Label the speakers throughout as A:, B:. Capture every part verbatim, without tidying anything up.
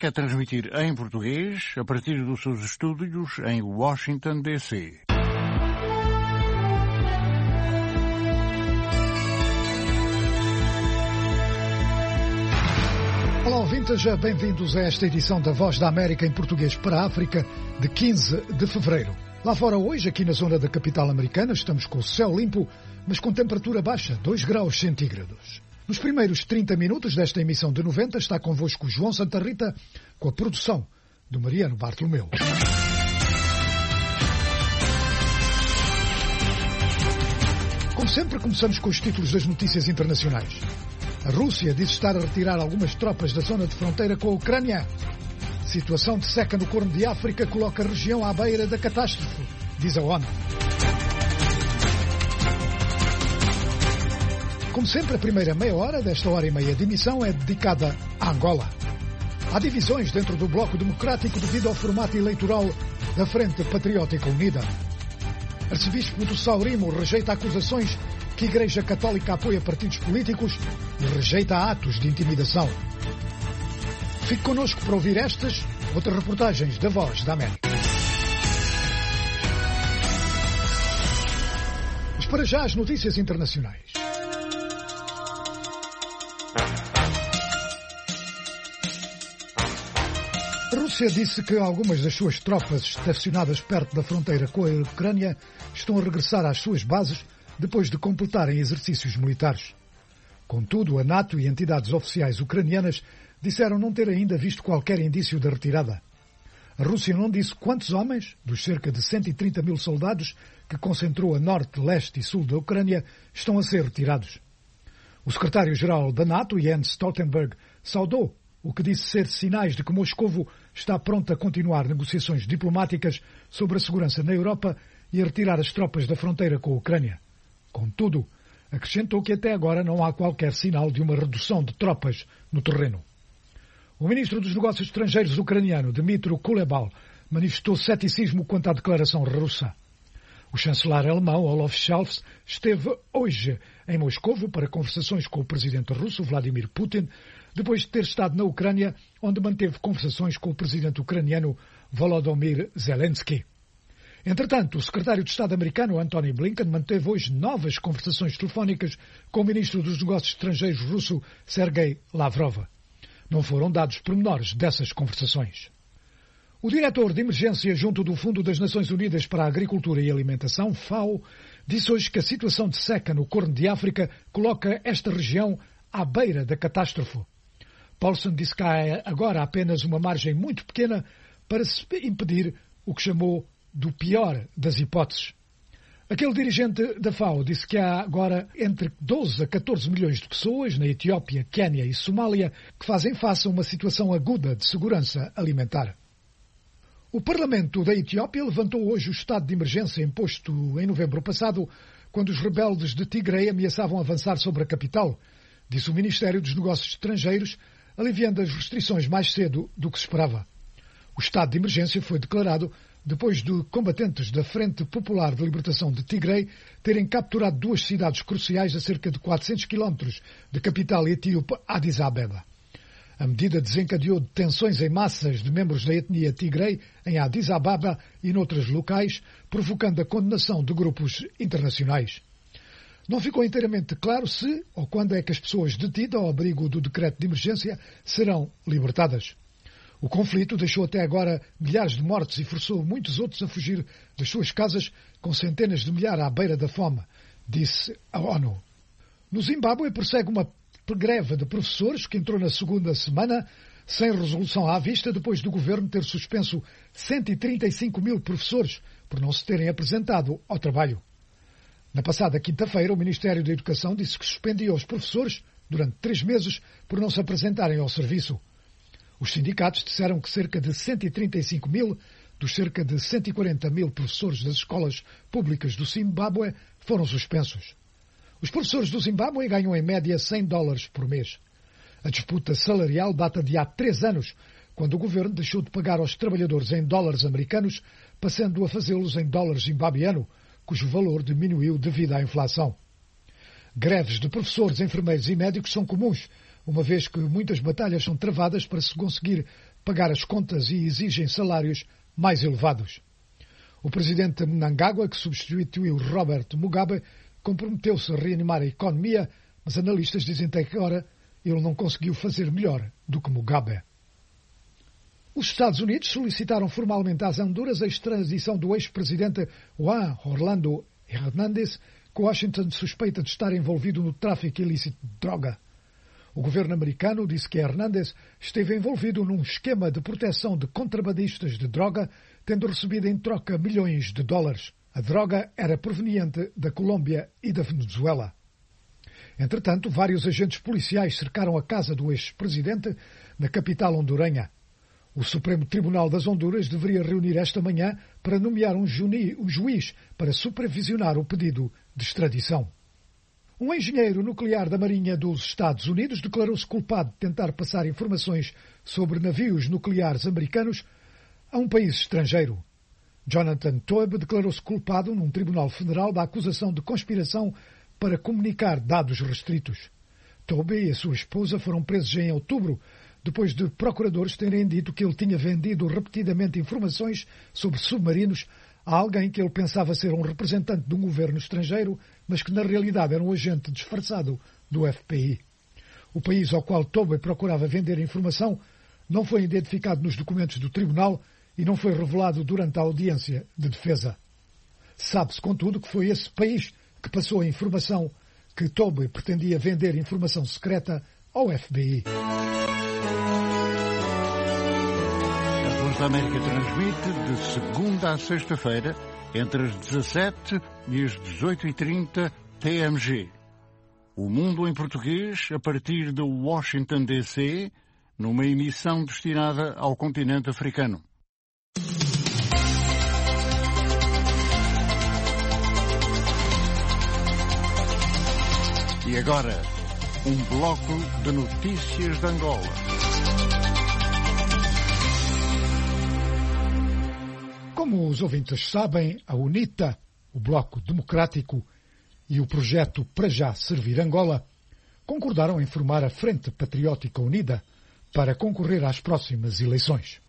A: quer transmitir em português a partir dos seus estúdios em Washington, D C
B: Olá, ouvintes, bem-vindos a esta edição da Voz da América em português para a África, de quinze de fevereiro. Lá fora hoje, aqui na zona da capital americana, estamos com o céu limpo, mas com temperatura baixa, dois graus centígrados. Nos primeiros trinta minutos desta emissão de noventa está convosco João Santa Rita, com a produção do Mariano Bartolomeu. Como sempre, começamos com os títulos das notícias internacionais. A Rússia diz estar a retirar algumas tropas da zona de fronteira com a Ucrânia. Situação de seca no Corno de África coloca a região à beira da catástrofe, diz a ONU. Como sempre, a primeira meia hora desta hora e meia de emissão é dedicada a Angola. Há divisões dentro do Bloco Democrático devido ao formato eleitoral da Frente Patriótica Unida. Arcebispo do São Remo rejeita acusações que a Igreja Católica apoia partidos políticos e rejeita atos de intimidação. Fique connosco para ouvir estas outras reportagens da Voz da América. Mas para já as notícias internacionais. A Rússia disse que algumas das suas tropas estacionadas perto da fronteira com a Ucrânia estão a regressar às suas bases depois de completarem exercícios militares. Contudo, a NATO e entidades oficiais ucranianas disseram não ter ainda visto qualquer indício da retirada. A Rússia não disse quantos homens, dos cerca de cento e trinta mil soldados que concentrou a norte, leste e sul da Ucrânia, estão a ser retirados. O secretário-geral da NATO, Jens Stoltenberg, saudou o que disse ser sinais de que Moscovo está pronto a continuar negociações diplomáticas sobre a segurança na Europa e a retirar as tropas da fronteira com a Ucrânia. Contudo, acrescentou que até agora não há qualquer sinal de uma redução de tropas no terreno. O ministro dos Negócios Estrangeiros ucraniano, Dmytro Kuleba, manifestou ceticismo quanto à declaração russa. O chanceler alemão, Olaf Scholz, esteve hoje em Moscovo para conversações com o presidente russo, Vladimir Putin, depois de ter estado na Ucrânia, onde manteve conversações com o presidente ucraniano, Volodymyr Zelensky. Entretanto, o secretário de Estado americano, Antony Blinken, manteve hoje novas conversações telefónicas com o ministro dos Negócios Estrangeiros russo, Sergei Lavrov. Não foram dados pormenores dessas conversações. O diretor de emergência junto do Fundo das Nações Unidas para a Agricultura e Alimentação, FAO, disse hoje que a situação de seca no Corno de África coloca esta região à beira da catástrofe. Paulson disse que há agora apenas uma margem muito pequena para se impedir o que chamou do pior das hipóteses. Aquele dirigente da FAO disse que há agora entre doze a catorze milhões de pessoas na Etiópia, Quénia e Somália que fazem face a uma situação aguda de segurança alimentar. O Parlamento da Etiópia levantou hoje o estado de emergência imposto em novembro passado, quando os rebeldes de Tigray ameaçavam avançar sobre a capital, disse o Ministério dos Negócios Estrangeiros, aliviando as restrições mais cedo do que se esperava. O estado de emergência foi declarado depois de combatentes da Frente Popular de Libertação de Tigray terem capturado duas cidades cruciais a cerca de quatrocentos quilómetros da capital etíope Addis Abeba. A medida desencadeou detenções em massas de membros da etnia Tigray em Addis Abeba e noutros locais, provocando a condenação de grupos internacionais. Não ficou inteiramente claro se ou quando é que as pessoas detidas ao abrigo do decreto de emergência serão libertadas. O conflito deixou até agora milhares de mortos e forçou muitos outros a fugir das suas casas, com centenas de milhares à beira da fome, disse a ONU. No Zimbábue prossegue uma greve de professores que entrou na segunda semana sem resolução à vista depois do governo ter suspenso cento e trinta e cinco mil professores por não se terem apresentado ao trabalho. Na passada quinta-feira, o Ministério da Educação disse que suspendia os professores durante três meses por não se apresentarem ao serviço. Os sindicatos disseram que cerca de cento e trinta e cinco mil dos cerca de cento e quarenta mil professores das escolas públicas do Zimbábue foram suspensos. Os professores do Zimbábue ganham em média cem dólares por mês. A disputa salarial data de há três anos, quando o governo deixou de pagar aos trabalhadores em dólares americanos, passando a fazê-los em dólares zimbabueano, cujo valor diminuiu devido à inflação. Greves de professores, enfermeiros e médicos são comuns, uma vez que muitas batalhas são travadas para se conseguir pagar as contas e exigem salários mais elevados. O presidente Mnangagwa, que substituiu Robert Mugabe, comprometeu-se a reanimar a economia, mas analistas dizem até que agora ele não conseguiu fazer melhor do que Mugabe. Os Estados Unidos solicitaram formalmente às Honduras a extradição do ex-presidente Juan Orlando Hernández, que Washington suspeita de estar envolvido no tráfico ilícito de droga. O governo americano disse que Hernández esteve envolvido num esquema de proteção de contrabandistas de droga, tendo recebido em troca milhões de dólares. A droga era proveniente da Colômbia e da Venezuela. Entretanto, vários agentes policiais cercaram a casa do ex-presidente na capital hondurenha. O Supremo Tribunal das Honduras deveria reunir esta manhã para nomear um juiz para supervisionar o pedido de extradição. Um engenheiro nuclear da Marinha dos Estados Unidos declarou-se culpado de tentar passar informações sobre navios nucleares americanos a um país estrangeiro. Jonathan Toebbe declarou-se culpado num tribunal federal da acusação de conspiração para comunicar dados restritos. Toebbe e a sua esposa foram presos em outubro, depois de procuradores terem dito que ele tinha vendido repetidamente informações sobre submarinos a alguém que ele pensava ser um representante de um governo estrangeiro, mas que na realidade era um agente disfarçado do F B I. O país ao qual Toebbe procurava vender informação não foi identificado nos documentos do tribunal e não foi revelado durante a audiência de defesa. Sabe-se, contudo, que foi esse país que passou a informação que Toebbe pretendia vender informação secreta ao F B I.
A: A Voz da América transmite de segunda a sexta-feira, entre as dezassete e as dezoito e trinta T M G. O Mundo em Português, a partir de Washington, D C, numa emissão destinada ao continente africano. E agora, um bloco de notícias de Angola.
B: Como os ouvintes sabem, a UNITA, o Bloco Democrático e o projeto Para Já Servir Angola concordaram em formar a Frente Patriótica Unida para concorrer às próximas eleições.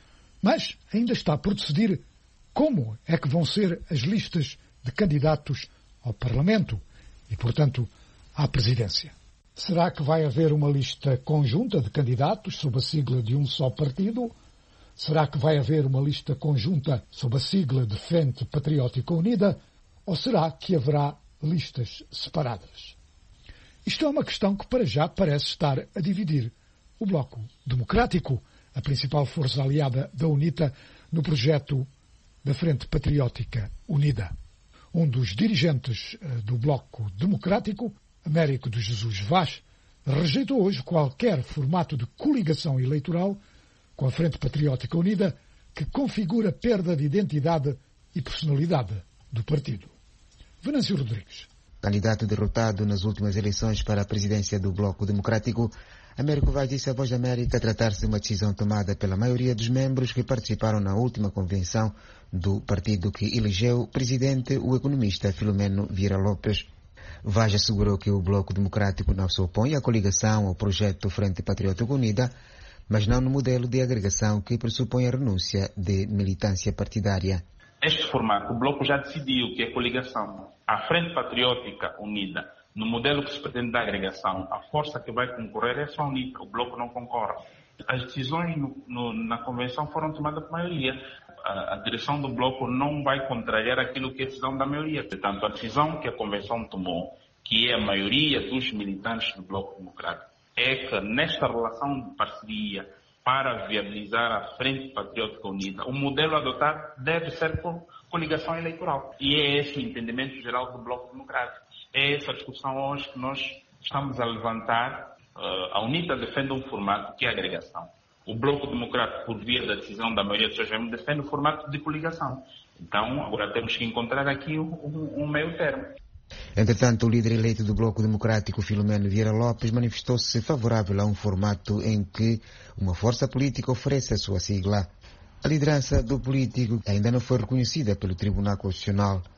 B: Mas ainda está por decidir como é que vão ser as listas de candidatos ao Parlamento e, portanto, à presidência. Será que vai haver uma lista conjunta de candidatos sob a sigla de um só partido? Será que vai haver uma lista conjunta sob a sigla de Frente Patriótica Unida? Ou será que haverá listas separadas? Isto é uma questão que para já parece estar a dividir o Bloco Democrático, a principal força aliada da UNITA, no projeto da Frente Patriótica Unida. Um dos dirigentes do Bloco Democrático, Américo de Jesus Vaz, rejeitou hoje qualquer formato de coligação eleitoral com a Frente Patriótica Unida que configura perda de identidade e personalidade do partido. Venâncio Rodrigues.
C: Candidato derrotado nas últimas eleições para a presidência do Bloco Democrático, Américo Vaz disse à Voz da América tratar-se de uma decisão tomada pela maioria dos membros que participaram na última convenção do partido que elegeu presidente o economista Filomeno Vieira Lopes. Vaz assegurou que o Bloco Democrático não se opõe à coligação ao projeto Frente Patriótica Unida, mas não no modelo de agregação que pressupõe a renúncia de militância partidária.
D: Este formato, o Bloco já decidiu que é coligação. A Frente Patriótica Unida, no modelo que se pretende da agregação, a força que vai concorrer é só a UNITA, o Bloco não concorre. As decisões no, no, na convenção foram tomadas por maioria. A, a direção do Bloco não vai contrariar aquilo que é a decisão da maioria. Portanto, a decisão que a convenção tomou, que é a maioria dos militantes do Bloco Democrático, é que nesta relação de parceria para viabilizar a Frente Patriótica Unida, o modelo adotado deve ser por coligação eleitoral. E é esse o entendimento geral do Bloco Democrático. É essa discussão hoje que nós estamos a levantar. Uh, a UNITA defende um formato que é a agregação. O Bloco Democrático, por via da decisão da maioria dos seus membros, defende o formato de coligação. Então, agora temos que encontrar aqui um, um, um meio termo.
C: Entretanto, o líder eleito do Bloco Democrático, Filomeno Vieira Lopes, manifestou-se favorável a um formato em que uma força política oferece a sua sigla. A liderança do político ainda não foi reconhecida pelo Tribunal Constitucional.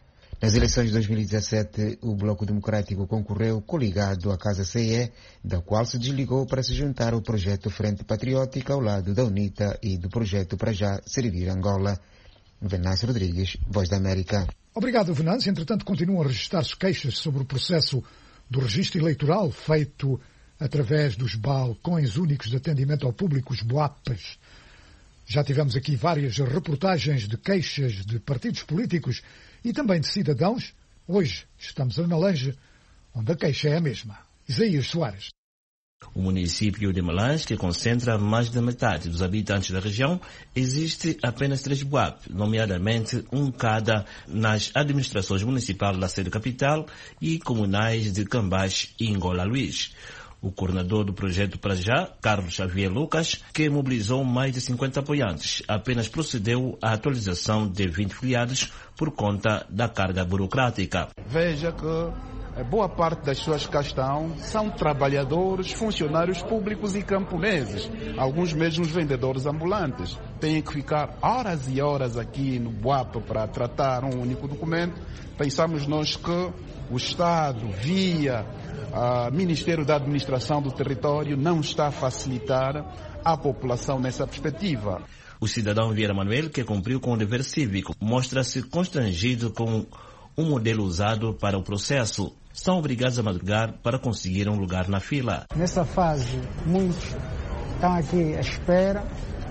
C: Nas eleições de dois mil e dezassete, o Bloco Democrático concorreu coligado à Casa C E, da qual se desligou para se juntar ao projeto Frente Patriótica ao lado da UNITA e do projeto Para Já Servir Angola. Venâncio Rodrigues, Voz da América.
B: Obrigado, Venâncio. Entretanto, continuam a registrar-se queixas sobre o processo do registro eleitoral feito através dos balcões únicos de atendimento ao público, os BOAPs. Já tivemos aqui várias reportagens de queixas de partidos políticos e também de cidadãos. Hoje estamos em Melange, onde a queixa é a mesma. Isaías Soares.
E: O município de Melange, que concentra mais da metade dos habitantes da região, existe apenas três BOAP, nomeadamente um cada nas administrações municipais da sede capital e comunais de Cambás e Angola Luís. O coordenador do projeto Para Já, Carlos Xavier Lucas, que mobilizou mais de cinquenta apoiantes, apenas procedeu à atualização de vinte filiados por conta da carga burocrática.
F: Veja que boa parte das pessoas que cá estão são trabalhadores, funcionários públicos e camponeses, alguns mesmo vendedores ambulantes. Têm que ficar horas e horas aqui no BOAP para tratar um único documento. Pensamos nós que o Estado, via o Ministério da Administração do Território, não está a facilitar a população nessa perspectiva.
E: O cidadão Vieira Manuel, que cumpriu com o dever cívico, mostra-se constrangido com o modelo usado para o processo. São obrigados a madrugar para conseguir um lugar na fila.
G: Nessa fase, muitos estão aqui à espera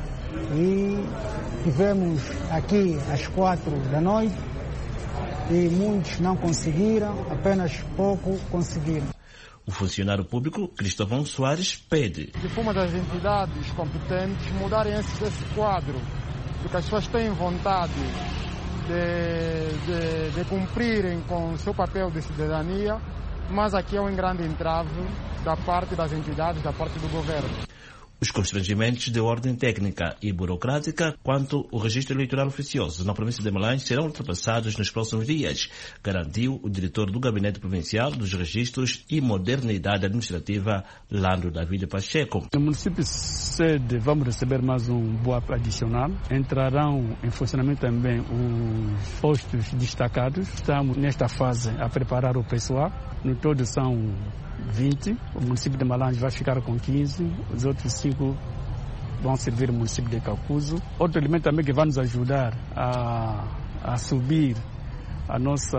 G: e tivemos aqui às quatro da noite e muitos não conseguiram, apenas pouco conseguiram.
E: O funcionário público, Cristóvão Soares, pede
H: de forma das entidades competentes mudarem esse, esse quadro, porque as pessoas têm vontade de, de, de cumprirem com o seu papel de cidadania, mas aqui é um grande entrave da parte das entidades, da parte do governo.
E: Os constrangimentos de ordem técnica e burocrática quanto ao registro eleitoral oficioso na província de Melange serão ultrapassados nos próximos dias, garantiu o diretor do Gabinete Provincial dos Registros e Modernidade Administrativa, Lando David Pacheco.
I: No município sede vamos receber mais um BOAP adicional. Entrarão em funcionamento também os postos destacados. Estamos nesta fase a preparar o pessoal. No todo são vinte, o município de Melange vai ficar com quinze, os outros cinco vão servir o município de Cacuzo. Outro elemento também que vai nos ajudar a, a subir a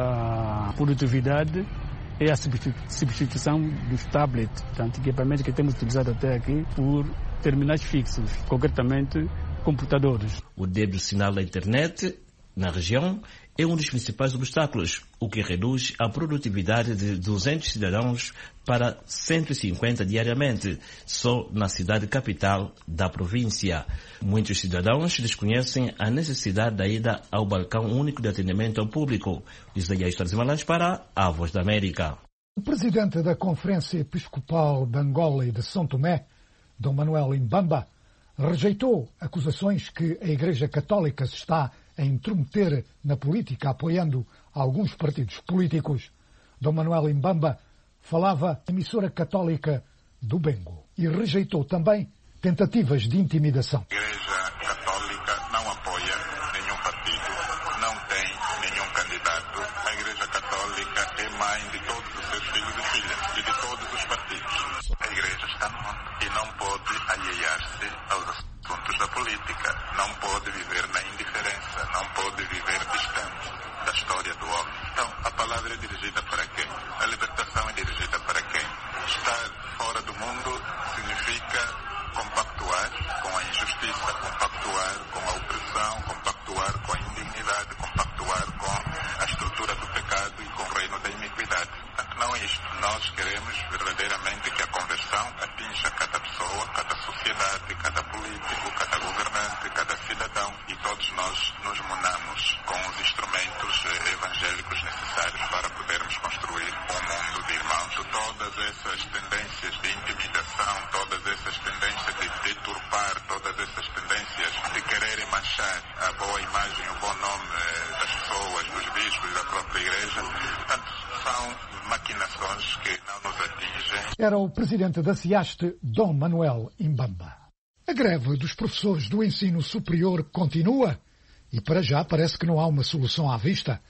I: nossa produtividade é a substituição dos tablets, portanto, equipamentos que temos utilizado até aqui, por terminais fixos, concretamente computadores.
E: O débil sinal da internet na região é um dos principais obstáculos, o que reduz a produtividade de duzentos cidadãos para cento e cinquenta diariamente, só na cidade capital da província. Muitos cidadãos desconhecem a necessidade da ida ao balcão único de atendimento ao público. Isaías Soares para a Voz da América.
B: O presidente da Conferência Episcopal de Angola e de São Tomé, Dom Manuel Imbamba, rejeitou acusações que a Igreja Católica se está a intrometer na política, apoiando alguns partidos políticos. Dom Manuel Imbamba falava na emissora católica do Bengo e rejeitou também tentativas de intimidação.
J: A Igreja Católica não apoia nenhum partido, não tem nenhum candidato. A Igreja Católica é mãe de todos os seus filhos e filhas e de todos os partidos. A Igreja está no mundo e não pode alhear-se aos assuntos da política, não pode viver na indiferença, não pode viver distante da história do homem. Então, a palavra é dirigida para quem? A libertação é dirigida para quem? Estar fora do mundo significa compactuar com a injustiça, compactuar com a opressão, compactuar com a indignidade, compactuar com a estrutura do pecado e com o reino da iniquidade. Portanto, não é isto. Nós queremos verdadeiramente que a conversão atinja cada pessoa, cada sociedade, cada político, cada governante, cada cidadão, e todos nós nos munamos com os instrumentos evangélicos necessários para podermos construir um mundo de irmãos. Todas essas tendências de intimidação, todas essas tendências de deturpar, todas essas tendências de quererem manchar a boa imagem, o bom nome das pessoas, dos bispos e da própria Igreja, portanto, são maquinações que não nos atingem.
B: Era o presidente da CIASTE, Dom Manuel Imbamba. A greve dos professores do ensino superior continua e para já parece que não há uma solução à vista.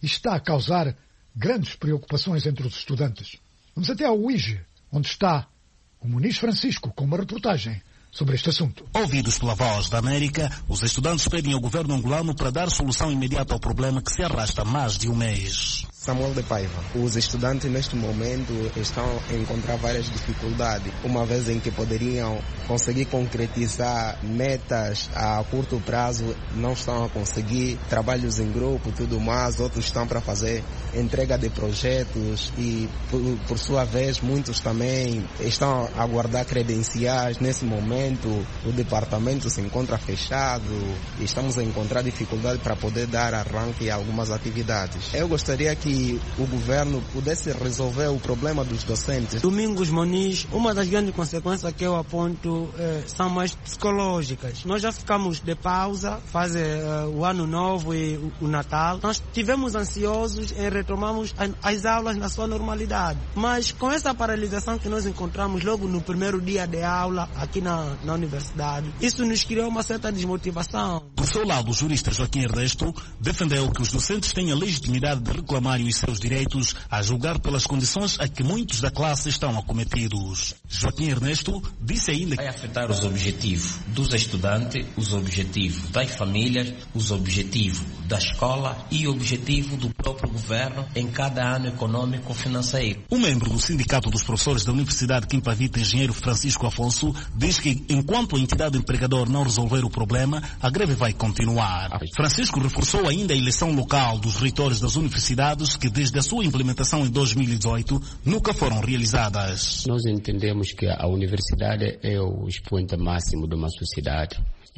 B: e está a causar grandes preocupações entre os estudantes. Vamos até ao U I G, onde está o Muniz Francisco com uma reportagem sobre este assunto.
K: Ouvidos pela Voz da América, os estudantes pedem ao governo angolano para dar solução imediata ao problema que se arrasta há mais de um mês.
L: Samuel de Paiva. Os estudantes neste momento estão a encontrar várias dificuldades, uma vez em que poderiam conseguir concretizar metas a curto prazo, não estão a conseguir, trabalhos em grupo, tudo mais, outros estão para fazer entrega de projetos e, por, por sua vez, muitos também estão a guardar credenciais. Nesse momento, o departamento se encontra fechado e estamos a encontrar dificuldade para poder dar arranque a algumas atividades. Eu gostaria que o governo pudesse resolver o problema dos docentes.
M: Domingos Muniz, uma das grandes consequências que eu aponto eh, são mais psicológicas. Nós já ficamos de pausa, faz eh, o ano novo e o, o Natal. Nós estivemos ansiosos em retomarmos a, as aulas na sua normalidade. Mas com essa paralisação que nós encontramos logo no primeiro dia de aula aqui na, na universidade, isso nos criou uma certa desmotivação.
K: Por seu lado, o jurista Joaquim Ernesto defendeu que os docentes têm a legitimidade de reclamar os seus direitos, a julgar pelas condições a que muitos da classe estão acometidos. Joaquim Ernesto disse ainda que
N: vai afetar os objetivos dos estudantes, os objetivos das famílias, os objetivos da escola e o objetivo do próprio governo em cada ano econômico financeiro.
K: O membro do Sindicato dos Professores da Universidade Quimpa Vita, engenheiro Francisco Afonso, diz que enquanto a entidade empregadora não resolver o problema, a greve vai continuar. Francisco reforçou ainda a eleição local dos reitores das universidades que desde a sua implementação em dois mil e dezoito nunca foram realizadas.
O: Nós entendemos que a universidade é o expoente máximo de uma sociedade,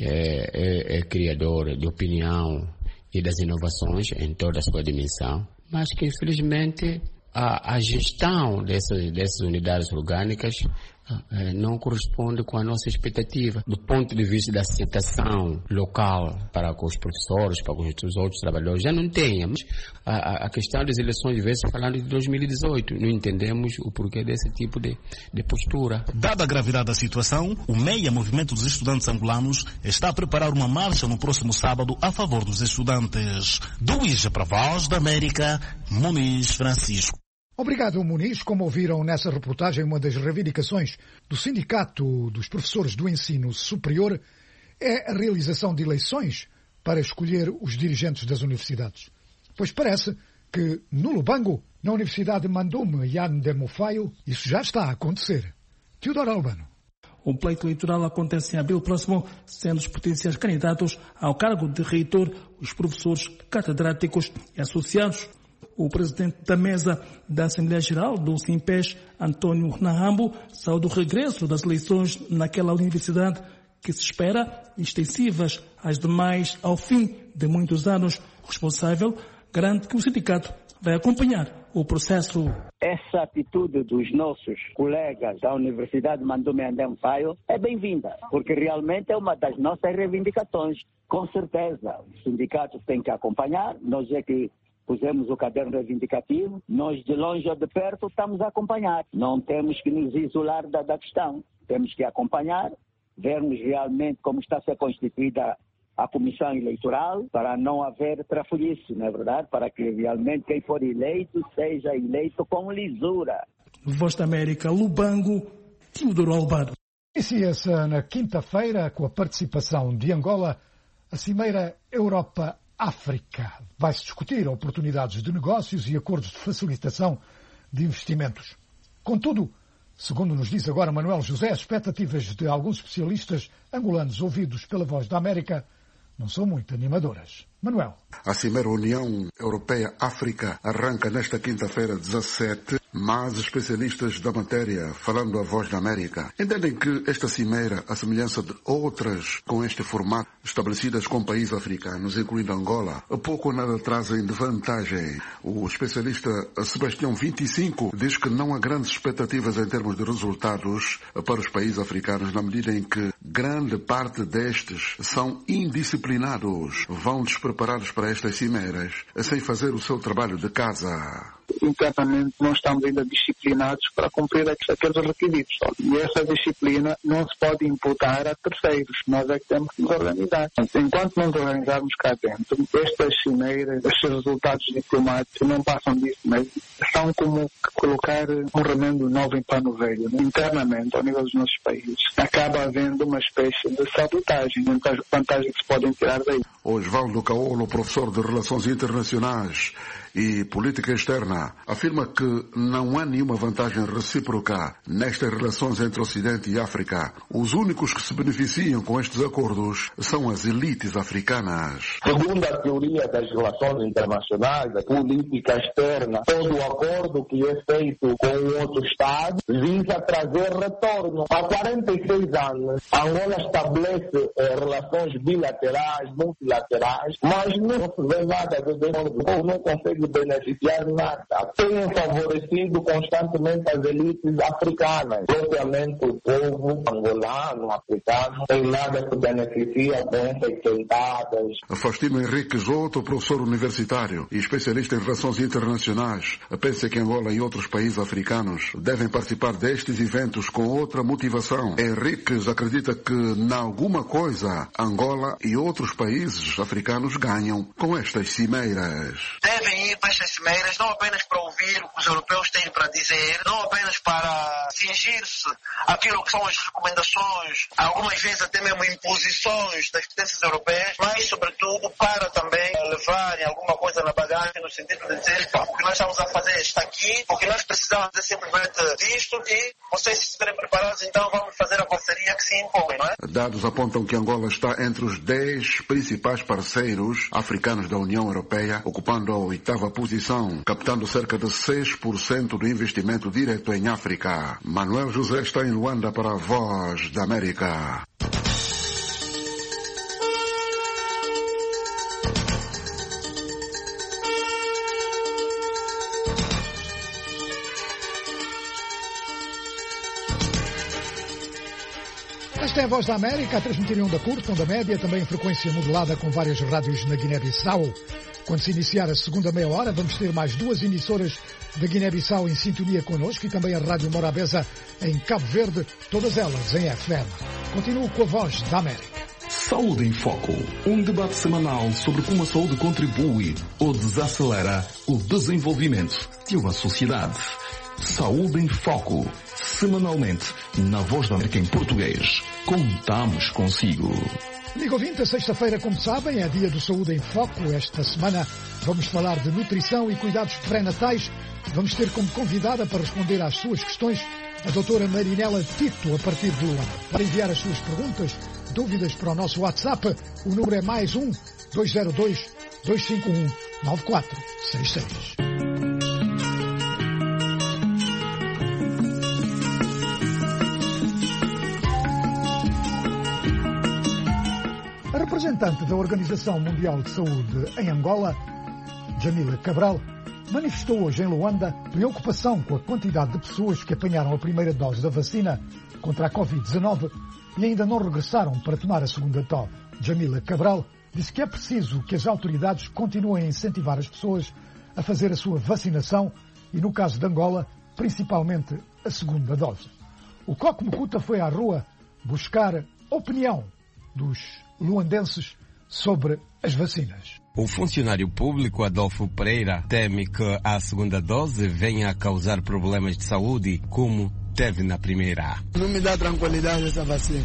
O: é, é, é criador de opinião e das inovações em toda a sua dimensão, mas que infelizmente a, a gestão dessas, dessas unidades orgânicas não corresponde com a nossa expectativa. Do ponto de vista da aceitação local para com os professores, para com os outros trabalhadores, já não temos. A, a questão das eleições, de vez falando de dois mil e dezoito, não entendemos o porquê desse tipo de, de postura.
K: Dada a gravidade da situação, o MEIA, Movimento dos Estudantes Angolanos, está a preparar uma marcha no próximo sábado a favor dos estudantes. Do I J para a Voz da América, Muniz Francisco.
B: Obrigado, Muniz. Como ouviram nessa reportagem, uma das reivindicações do Sindicato dos Professores do Ensino Superior é a realização de eleições para escolher os dirigentes das universidades. Pois parece que no Lubango, na Universidade Mandume Ian de Mofaio, isso já está a acontecer. Teodoro Albano.
P: O pleito eleitoral acontece em abril próximo, sendo os potenciais candidatos ao cargo de reitor os professores catedráticos e associados. O presidente da mesa da Assembleia Geral do Simpes, Antônio Nahambo, saúda o regresso das eleições naquela universidade que se espera extensivas às demais ao fim de muitos anos. O responsável garante que o sindicato vai acompanhar o processo.
Q: Essa atitude dos nossos colegas da Universidade Mandume Andem Faio é bem-vinda, porque realmente é uma das nossas reivindicações. Com certeza, os sindicatos têm que acompanhar, nós é que pusemos o caderno reivindicativo, nós de longe ou de perto estamos a acompanhar. Não temos que nos isolar da, da questão, temos que acompanhar, vermos realmente como está a ser constituída a comissão eleitoral, para não haver trafolhice, não é verdade? Para que realmente quem for eleito seja eleito com lisura.
P: Voz da América, Lubango, Teodoro Albano.
B: Inicia-se na quinta-feira, com a participação de Angola, a Cimeira Europa-África. Vai-se discutir oportunidades de negócios e acordos de facilitação de investimentos. Contudo, segundo nos diz agora Manuel José, as expectativas de alguns especialistas angolanos ouvidos pela Voz da América não são muito animadoras. Manuel.
R: A Cimeira União Europeia-África arranca nesta quinta-feira dezassete, mas especialistas da matéria, falando a Voz da América, entendem que esta cimeira, à semelhança de outras com este formato estabelecidas com países africanos, incluindo Angola, pouco ou nada trazem de vantagem. O especialista Sebastião vinte e cinco diz que não há grandes expectativas em termos de resultados para os países africanos, na medida em que grande parte destes são indisciplinados, vão despreparados para estas cimeiras, sem fazer o seu trabalho de casa.
S: internamente não estamos ainda disciplinados para cumprir aqueles requisitos. E essa disciplina não se pode imputar a terceiros. Nós é que temos que nos organizar. Enquanto não nos organizarmos cá dentro, estas cimeiras, estes resultados diplomáticos não passam disso mesmo. São como colocar um remendo novo em pano velho. Internamente, ao nível dos nossos países, acaba havendo uma espécie de sabotagem, muitas vantagens que se podem tirar daí.
R: Osvaldo Caolo, professor de Relações Internacionais e Política Externa, afirma que não há nenhuma vantagem recíproca nestas relações entre Ocidente e África. Os únicos que se beneficiam com estes acordos são as elites africanas.
T: Segundo a teoria das relações internacionais, a política externa, todo acordo que é feito com um outro Estado visa trazer retorno. Há quarenta e seis anos, Angola estabelece eh, relações bilaterais, multilaterais, mas não se vê nada de desenvolvimento, ou não consegue beneficiar nada. Tem favorecido constantemente as elites africanas. Propriamente o povo angolano, africano, tem nada que beneficia com essas tentadas.
R: Faustino Henrique Zoto, professor universitário e especialista em relações internacionais, pensa que Angola e outros países africanos devem participar destes eventos com outra motivação. Henriques acredita que, em alguma coisa, Angola e outros países africanos ganham com estas cimeiras.
U: Devem ir para estas cimeiras não apenas para ouvir o que os europeus têm para dizer, não apenas para cingir-se àquilo que são as recomendações, algumas vezes até mesmo imposições das potências europeias, mas, sobretudo, para também levarem alguma coisa na bagagem, no sentido de dizer o que nós estamos a fazer está aqui, o que nós precisamos é simplesmente disto e vocês, se estiverem preparados, então vamos fazer a parceria que se impõe, não é?
R: Dados apontam que Angola está entre os dez principais parceiros africanos da União Europeia, ocupando a oitava posição, captando cerca de seis por cento do investimento direto em África. Manuel José está em Luanda para a Voz da América.
B: Esta é a Voz da América, a transmitir em onda curta, onda média, também em frequência modulada com várias rádios na Guiné-Bissau. Quando se iniciar a segunda meia hora, vamos ter mais duas emissoras da Guiné-Bissau em sintonia connosco e também a Rádio Morabeza em Cabo Verde, todas elas em F M. Continuo com a Voz da América.
V: Saúde em Foco, um debate semanal sobre como a saúde contribui ou desacelera o desenvolvimento de uma sociedade. Saúde em Foco, semanalmente na Voz da América em português. Contamos consigo.
B: Amigo ouvinte, a sexta-feira, como sabem, é dia do Saúde em Foco. Esta semana vamos falar de nutrição e cuidados pré-natais. Vamos ter como convidada para responder às suas questões a doutora Marinela Tito, a partir de Luanda. Para enviar as suas perguntas, dúvidas para o nosso WhatsApp, o número é mais um, dois zero dois, dois cinco um, nove quatro seis seis. A representante da Organização Mundial de Saúde em Angola, Jamila Cabral, manifestou hoje em Luanda preocupação com a quantidade de pessoas que apanharam a primeira dose da vacina contra a covid dezenove e ainda não regressaram para tomar a segunda dose. Jamila Cabral disse que é preciso que as autoridades continuem a incentivar as pessoas a fazer a sua vacinação e, no caso de Angola, principalmente a segunda dose. O Coque Mucuta foi à rua buscar opinião dos luandenses sobre as vacinas.
W: O funcionário público Adolfo Pereira teme que a segunda dose venha a causar problemas de saúde, como teve na primeira.
X: Não me dá tranquilidade essa vacina.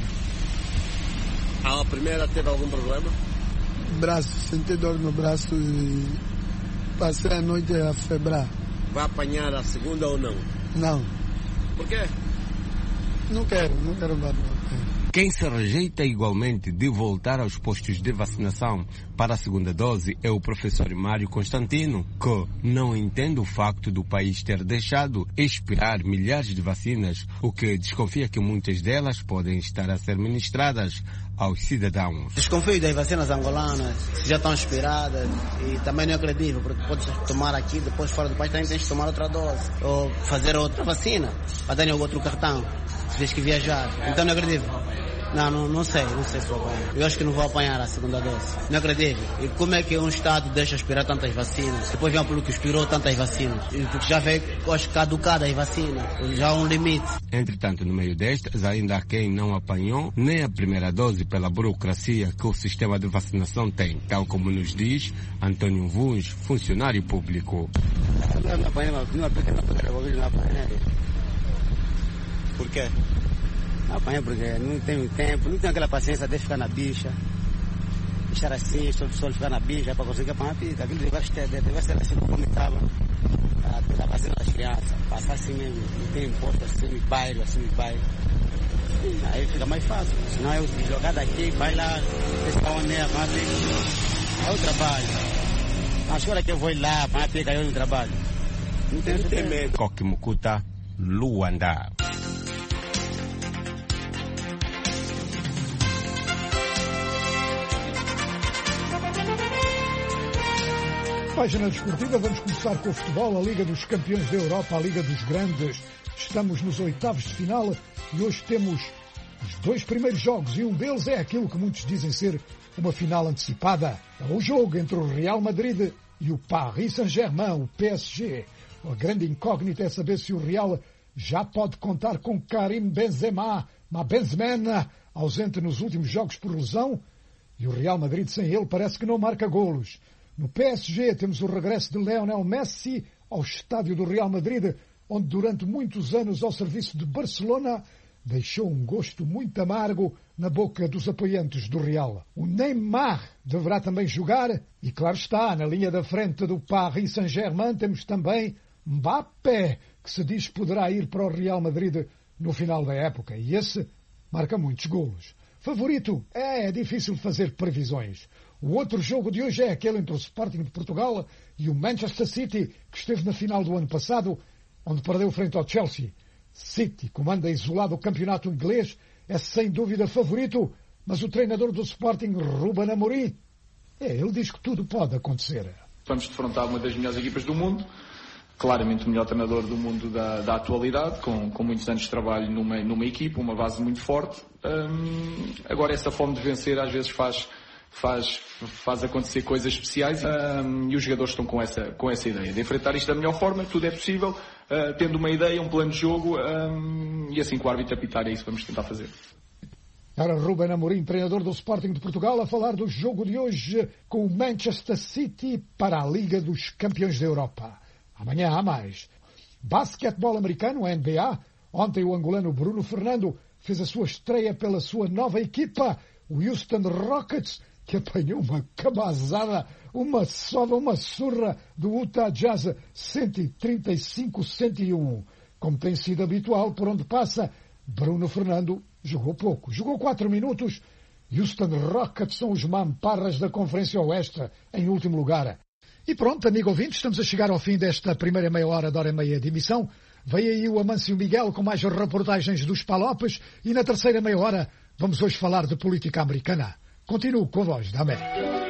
W: A primeira teve algum problema?
X: Braço, senti dor no braço e passei a noite a febrar.
W: Vai apanhar a segunda ou não?
X: Não.
W: Por quê?
X: Não quero, não quero mais.
W: Quem se rejeita igualmente de voltar aos postos de vacinação para a segunda dose é o professor Mário Constantino, que não entende o facto do país ter deixado expirar milhares de vacinas, o que desconfia que muitas delas podem estar a ser ministradas aos cidadãos.
M: Desconfio das vacinas angolanas, já estão expiradas e também não acredito, porque podes tomar aqui, depois fora do país também tens que tomar outra dose, ou fazer outra vacina, para darem outro cartão, se tens que viajar. Então não acredito.
A: Não, não, não sei, não sei se vou apanhar. Eu acho que não vou apanhar a segunda dose. Não acredito. E como é que um Estado deixa expirar tantas vacinas? Depois vem pelo que expirou tantas vacinas. Porque já veio, acho que caducada as vacinas. Já há um limite.
W: Entretanto, no meio destas, ainda há quem não apanhou nem a primeira dose pela burocracia que o sistema de vacinação tem, tal como nos diz Antônio Vuns, funcionário público.
A: Não, não apanhei, não apliquei, não apanhei. Por quê? Não apanhei porque não tenho tempo, não tenho aquela paciência de ficar na bicha. Deixar assim, só, só ficar na bicha para conseguir apanhar a pica. Aquilo deve ser, deve ser assim como estava. A vacina das crianças, passar assim mesmo, não tem imposto assim, me bairro, assim, me bairro. Aí fica mais fácil. Senão eu jogar daqui, vai lá, testar onde é, é o trabalho. Mas agora que eu vou lá, para pegar eu no trabalho. Não tenho, não tenho medo.
W: Coque Mucuta, Luanda.
B: Página desportiva, vamos começar com o futebol, a Liga dos Campeões da Europa, a Liga dos Grandes. Estamos nos oitavos de final e hoje temos os dois primeiros jogos e um deles é aquilo que muitos dizem ser uma final antecipada. É o jogo entre o Real Madrid e o Paris Saint-Germain, o P S G. A grande incógnita é saber se o Real já pode contar com Karim Benzema, mas Benzema, ausente nos últimos jogos por lesão, e o Real Madrid sem ele parece que não marca golos. No P S G temos o regresso de Lionel Messi ao estádio do Real Madrid, onde durante muitos anos ao serviço de Barcelona deixou um gosto muito amargo na boca dos apoiantes do Real. O Neymar deverá também jogar e, claro está, na linha da frente do Paris Saint-Germain temos também Mbappé, que se diz poderá ir para o Real Madrid no final da época, e esse marca muitos golos. Favorito? É, é difícil fazer previsões. O outro jogo de hoje é aquele entre o Sporting de Portugal e o Manchester City, que esteve na final do ano passado, onde perdeu frente ao Chelsea. City comanda isolado o campeonato inglês, é sem dúvida favorito, mas o treinador do Sporting, Ruben Amorim, é, ele diz que tudo pode acontecer.
C: Vamos defrontar uma das melhores equipas do mundo, claramente o melhor treinador do mundo da, da atualidade, com, com muitos anos de trabalho numa, numa equipa, uma base muito forte. Hum, agora essa fome de vencer às vezes faz... Faz, faz acontecer coisas especiais um, e os jogadores estão com essa, com essa ideia de enfrentar isto da melhor forma, tudo é possível, uh, tendo uma ideia, um plano de jogo um, e assim com o árbitro apitar é isso que vamos tentar fazer.
B: Era Ruben Amorim, treinador do Sporting de Portugal, a falar do jogo de hoje com o Manchester City para a Liga dos Campeões da Europa. Amanhã há mais. Basquetebol americano, N B A. Ontem o angolano Bruno Fernando fez a sua estreia pela sua nova equipa, o Houston Rockets, que apanhou uma cabazada, uma soda, uma surra do Utah Jazz, cento e trinta e cinco a cento e um. Como tem sido habitual por onde passa, Bruno Fernando jogou pouco. Jogou quatro minutos. Houston Rockets são os mamparras da Conferência Oeste, em último lugar. E pronto, amigo ouvinte, estamos a chegar ao fim desta primeira meia hora, de hora e meia de emissão. Vem aí o Amâncio Miguel com mais reportagens dos Palopes e na terceira meia hora vamos hoje falar de política americana. Continuo com a Voz da América.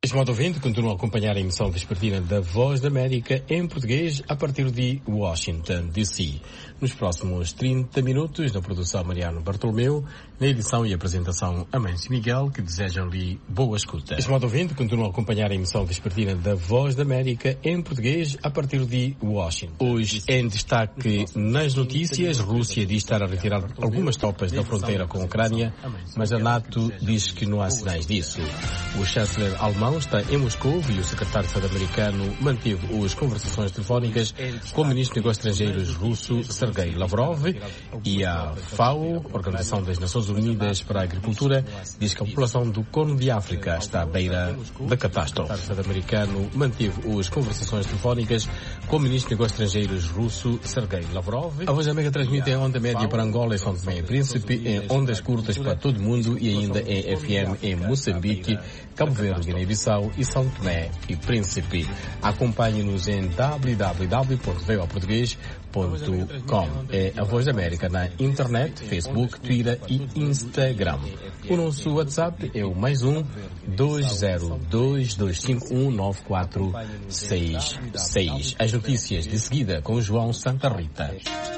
D: Estimado ouvinte, continua a acompanhar a emissão vespertina da Voz da América em português a partir de Washington, D C Nos próximos trinta minutos, na produção Mariano Bartolomeu, na edição e apresentação Amâncio Miguel, que desejam-lhe boa escuta. Estimado ouvinte, continua a acompanhar a emissão vespertina da Voz da América em português a partir de Washington. Hoje, em destaque nas notícias, Rússia diz estar a retirar algumas tropas da fronteira com a Ucrânia, mas a NATO diz que não há sinais disso. O chanceler alemão está em Moscou e o secretário de Estado americano manteve as conversações telefónicas com o ministro de Negócios Estrangeiros russo Sergei Lavrov, e a FAO, Organização das Nações Unidas para a Agricultura, diz que a população do Corno de África está à beira da catástrofe. O secretário de Estado americano manteve as conversações telefónicas com o ministro de Negócios Estrangeiros russo Sergei Lavrov. A Voz da América transmite em onda média para Angola e São Tomé e Príncipe, em ondas curtas para todo o mundo e ainda em F M em Moçambique, Cabo Verde, Guiné-Bissau e São Tomé e Príncipe. Acompanhe-nos em w w w ponto voa português ponto com. É a Voz da América na internet, Facebook, Twitter e Instagram. O nosso WhatsApp é o mais um dois zero dois, dois cinco um, nove quatro seis seis. As notícias de seguida com João Santa Rita.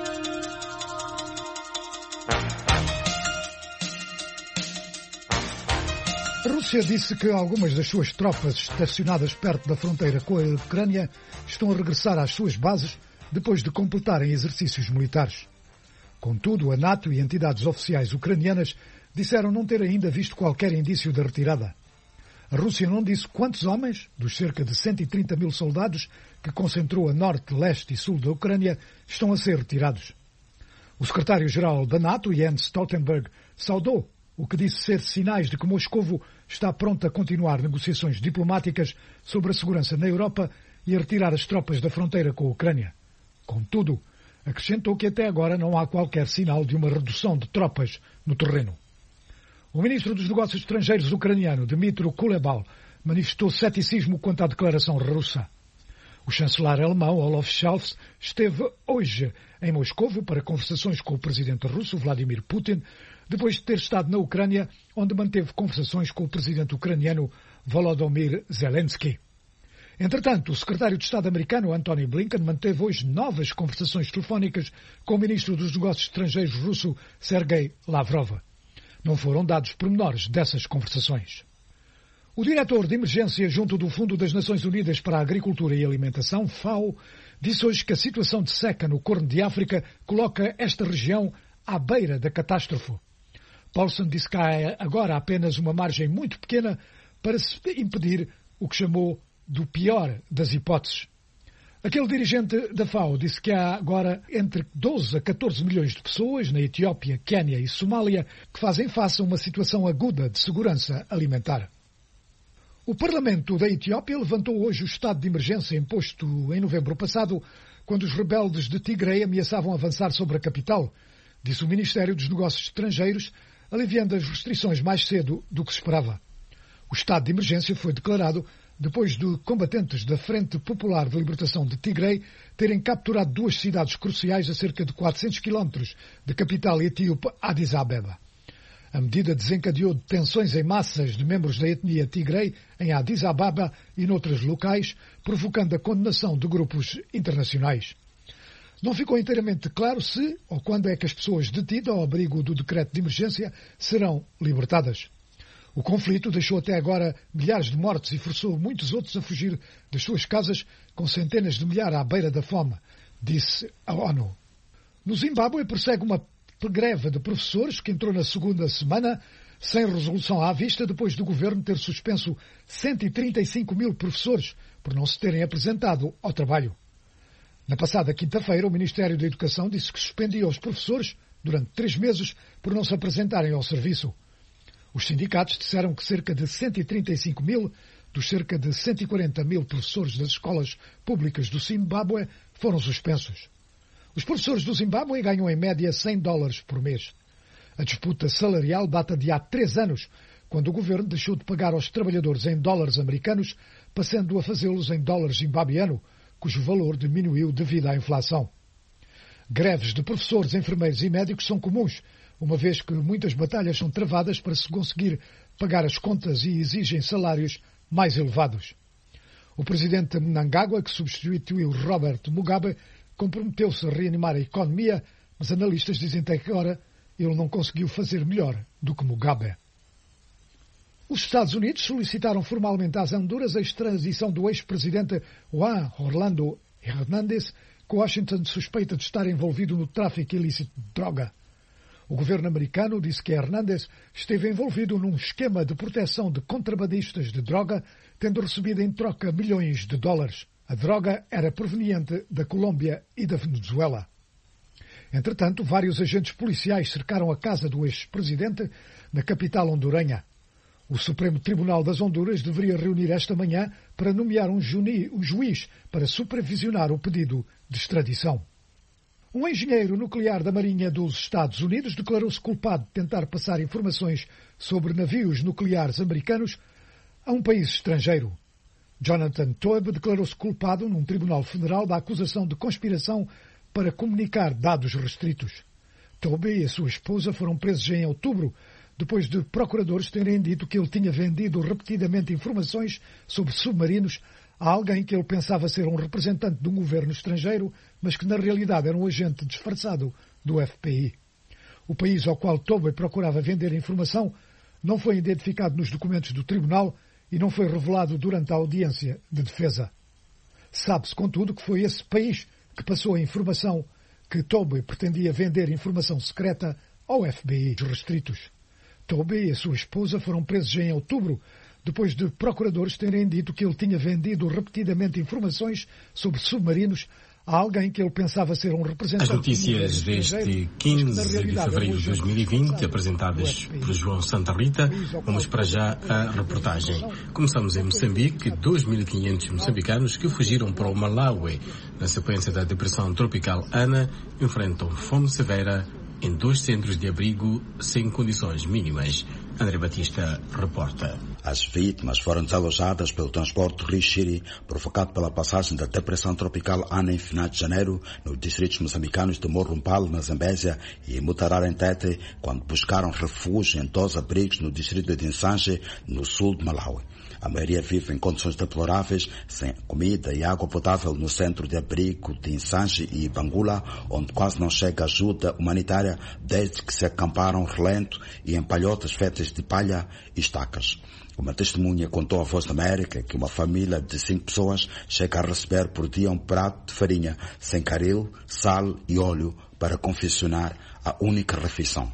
B: A Rússia disse que algumas das suas tropas estacionadas perto da fronteira com a Ucrânia estão a regressar às suas bases depois de completarem exercícios militares. Contudo, a NATO e entidades oficiais ucranianas disseram não ter ainda visto qualquer indício da retirada. A Rússia não disse quantos homens, dos cerca de cento e trinta mil soldados que concentrou a norte, leste e sul da Ucrânia, estão a ser retirados. O secretário-geral da NATO, Jens Stoltenberg, saudou o que disse ser sinais de que Moscovo está pronto a continuar negociações diplomáticas sobre a segurança na Europa e a retirar as tropas da fronteira com a Ucrânia. Contudo, acrescentou que até agora não há qualquer sinal de uma redução de tropas no terreno. O ministro dos Negócios Estrangeiros ucraniano, Dmytro Kuleba, manifestou ceticismo quanto à declaração russa. O chanceler alemão, Olaf Scholz, esteve hoje em Moscovo para conversações com o presidente russo, Vladimir Putin, depois de ter estado na Ucrânia, onde manteve conversações com o presidente ucraniano Volodymyr Zelensky. Entretanto, o secretário de Estado americano, Antony Blinken, manteve hoje novas conversações telefónicas com o ministro dos Negócios Estrangeiros russo, Sergei Lavrov. Não foram dados pormenores dessas conversações. O diretor de emergência junto do Fundo das Nações Unidas para a Agricultura e Alimentação, FAO, disse hoje que a situação de seca no Corno de África coloca esta região à beira da catástrofe. Paulson disse que há agora apenas uma margem muito pequena para se impedir o que chamou do pior das hipóteses. Aquele dirigente da FAO disse que há agora entre doze a catorze milhões de pessoas na Etiópia, Quénia e Somália que fazem face a uma situação aguda de segurança alimentar. O Parlamento da Etiópia levantou hoje o estado de emergência imposto em novembro passado, quando os rebeldes de Tigray ameaçavam avançar sobre a capital, disse o Ministério dos Negócios Estrangeiros, aliviando as restrições mais cedo do que se esperava. O estado de emergência foi declarado depois de combatentes da Frente Popular de Libertação de Tigray terem capturado duas cidades cruciais a cerca de quatrocentos quilómetros da capital etíope Addis Abeba. A medida desencadeou detenções em massas de membros da etnia Tigray em Addis Abeba e noutros locais, provocando a condenação de grupos internacionais. Não ficou inteiramente claro se ou quando é que as pessoas detidas ao abrigo do decreto de emergência serão libertadas. O conflito deixou até agora milhares de mortos e forçou muitos outros a fugir das suas casas, com centenas de milhares à beira da fome, disse a ONU. No Zimbábue prossegue uma greve de professores que entrou na segunda semana, sem resolução à vista, depois do governo ter suspenso cento e trinta e cinco mil professores por não se terem apresentado ao trabalho. Na passada quinta-feira, o Ministério da Educação disse que suspendia os professores durante três meses por não se apresentarem ao serviço. Os sindicatos disseram que cerca de cento e trinta e cinco mil dos cerca de cento e quarenta mil professores das escolas públicas do Zimbábue foram suspensos. Os professores do Zimbábue ganham em média cem dólares por mês. A disputa salarial data de há três anos, quando o governo deixou de pagar aos trabalhadores em dólares americanos, passando a fazê-los em dólares zimbabiano, cujo valor diminuiu devido à inflação. Greves de professores, enfermeiros e médicos são comuns, uma vez que muitas batalhas são travadas para se conseguir pagar as contas e exigem salários mais elevados. O presidente Mnangagwa, que substituiu Robert Mugabe, comprometeu-se a reanimar a economia, mas analistas dizem até que agora ele não conseguiu fazer melhor do que Mugabe. Os Estados Unidos solicitaram formalmente às Honduras a extradição do ex-presidente Juan Orlando Hernández, que Washington suspeita de estar envolvido no tráfico ilícito de droga. O governo americano disse que Hernández esteve envolvido num esquema de proteção de contrabandistas de droga, tendo recebido em troca milhões de dólares. A droga era proveniente da Colômbia e da Venezuela. Entretanto, vários agentes policiais cercaram a casa do ex-presidente na capital hondurenha. O Supremo Tribunal das Honduras deveria reunir esta manhã para nomear um, juni, um juiz para supervisionar o pedido de extradição. Um engenheiro nuclear da Marinha dos Estados Unidos declarou-se culpado de tentar passar informações sobre navios nucleares americanos a um país estrangeiro. Jonathan Toeb declarou-se culpado num tribunal federal da acusação de conspiração para comunicar dados restritos. Toeb e a sua esposa foram presos em outubro, depois de procuradores terem dito que ele tinha vendido repetidamente informações sobre submarinos a alguém que ele pensava ser um representante de um governo estrangeiro, mas que na realidade era um agente disfarçado do F B I. O país ao qual Tobe procurava vender informação não foi identificado nos documentos do tribunal e não foi revelado durante a audiência de defesa. Sabe-se, contudo, que foi esse país que passou a informação que Tobe pretendia vender informação secreta ao F B I restritos. Tobe e a sua esposa foram presos em outubro, depois de procuradores terem dito que ele tinha vendido repetidamente informações sobre submarinos a alguém que ele pensava ser um representante...
D: As notícias deste quinze de fevereiro de dois mil e vinte, apresentadas por João Santa Rita. Vamos para já a reportagem. Começamos em Moçambique. dois mil e quinhentos moçambicanos que fugiram para o Malawi na sequência da depressão tropical Ana enfrentam fome severa em dois centros de abrigo sem condições mínimas. André Batista reporta.
F: As vítimas foram desalojadas pelo transporte Rio-Xiri, provocado pela passagem da depressão tropical Ana em final de janeiro, nos distritos moçambicanos de Morrumpal, na Zambésia, e Mutarara, em Tete, quando buscaram refúgio em dois abrigos no distrito de Nsanje, no sul de Malawi. A maioria vive em condições deploráveis, sem comida e água potável no centro de abrigo de Nsanje e Bangula, onde quase não chega ajuda humanitária desde que se acamparam relento e em palhotas feitas de palha e estacas. Uma testemunha contou à Voz da América que uma família de cinco pessoas chega a receber por dia um prato de farinha, sem caril, sal e óleo para confeccionar a única refeição.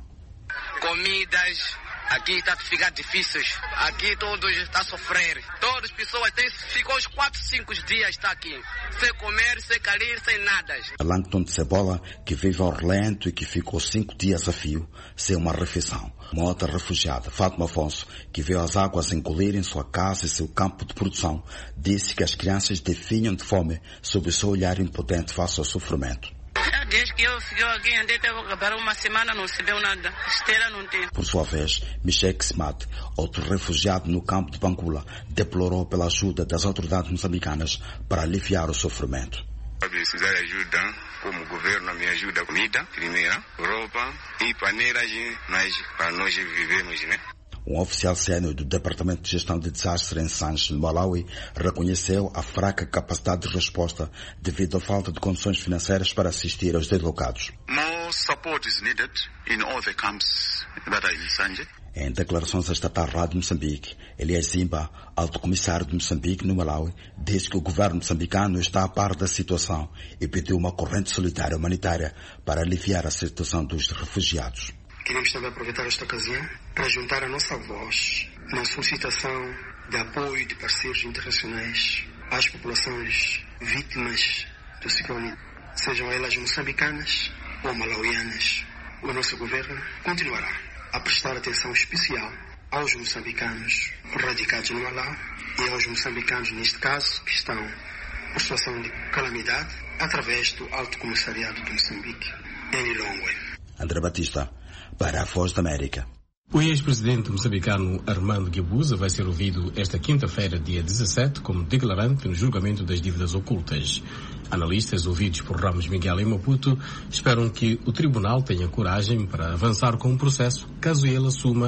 G: Comidas... Aqui está a ficar difícil. Aqui todos estão a sofrer. Todas as pessoas têm, ficou uns quatro, cinco dias está aqui. Sem comer, sem calir, sem nada.
F: Langton de Cebola, que vive ao relento e que ficou cinco dias a fio, sem uma refeição. Uma outra refugiada, Fátima Afonso, que viu as águas engolirem sua casa e seu campo de produção, disse que as crianças definham de fome sob o seu olhar impotente face ao sofrimento.
G: Desde que eu fiquei aqui, andei para uma semana, não recebeu nada. Esteira não tem.
F: Por sua vez, Michel Kismat, outro refugiado no campo de Bangula, deplorou pela ajuda das autoridades moçambicanas para aliviar o sofrimento.
H: Precisar de ajuda, como o governo me ajuda, comida, primeira, roupa e paneiras, mas para nós vivemos, né?
F: Um oficial sênior do Departamento de Gestão de Desastres em Nsanje, no Malawi, reconheceu a fraca capacidade de resposta devido à falta de condições financeiras para assistir aos deslocados.
H: More support is needed in all the camps that are in Nsanje.
F: Em declarações à estatal Rádio Moçambique, Elias Zimba, alto comissário de Moçambique no Malawi, disse que o governo moçambicano está a par da situação e pediu uma corrente solidária humanitária para aliviar a situação dos refugiados.
I: Queremos também aproveitar esta ocasião para juntar a nossa voz na solicitação de apoio de parceiros internacionais às populações vítimas do ciclone, sejam elas moçambicanas ou malauianas. O nosso governo continuará a prestar atenção especial aos moçambicanos radicados no Malawi e aos moçambicanos, neste caso, que estão em situação de calamidade, através do Alto Comissariado de Moçambique, em Lilongwe.
F: André Batista, para a Voz da América.
D: O ex-presidente moçambicano Armando Guebuza vai ser ouvido esta quinta-feira, dia dezassete, como declarante no julgamento das dívidas ocultas. Analistas ouvidos por Ramos Miguel em Maputo esperam que o tribunal tenha coragem para avançar com o processo, caso ele assuma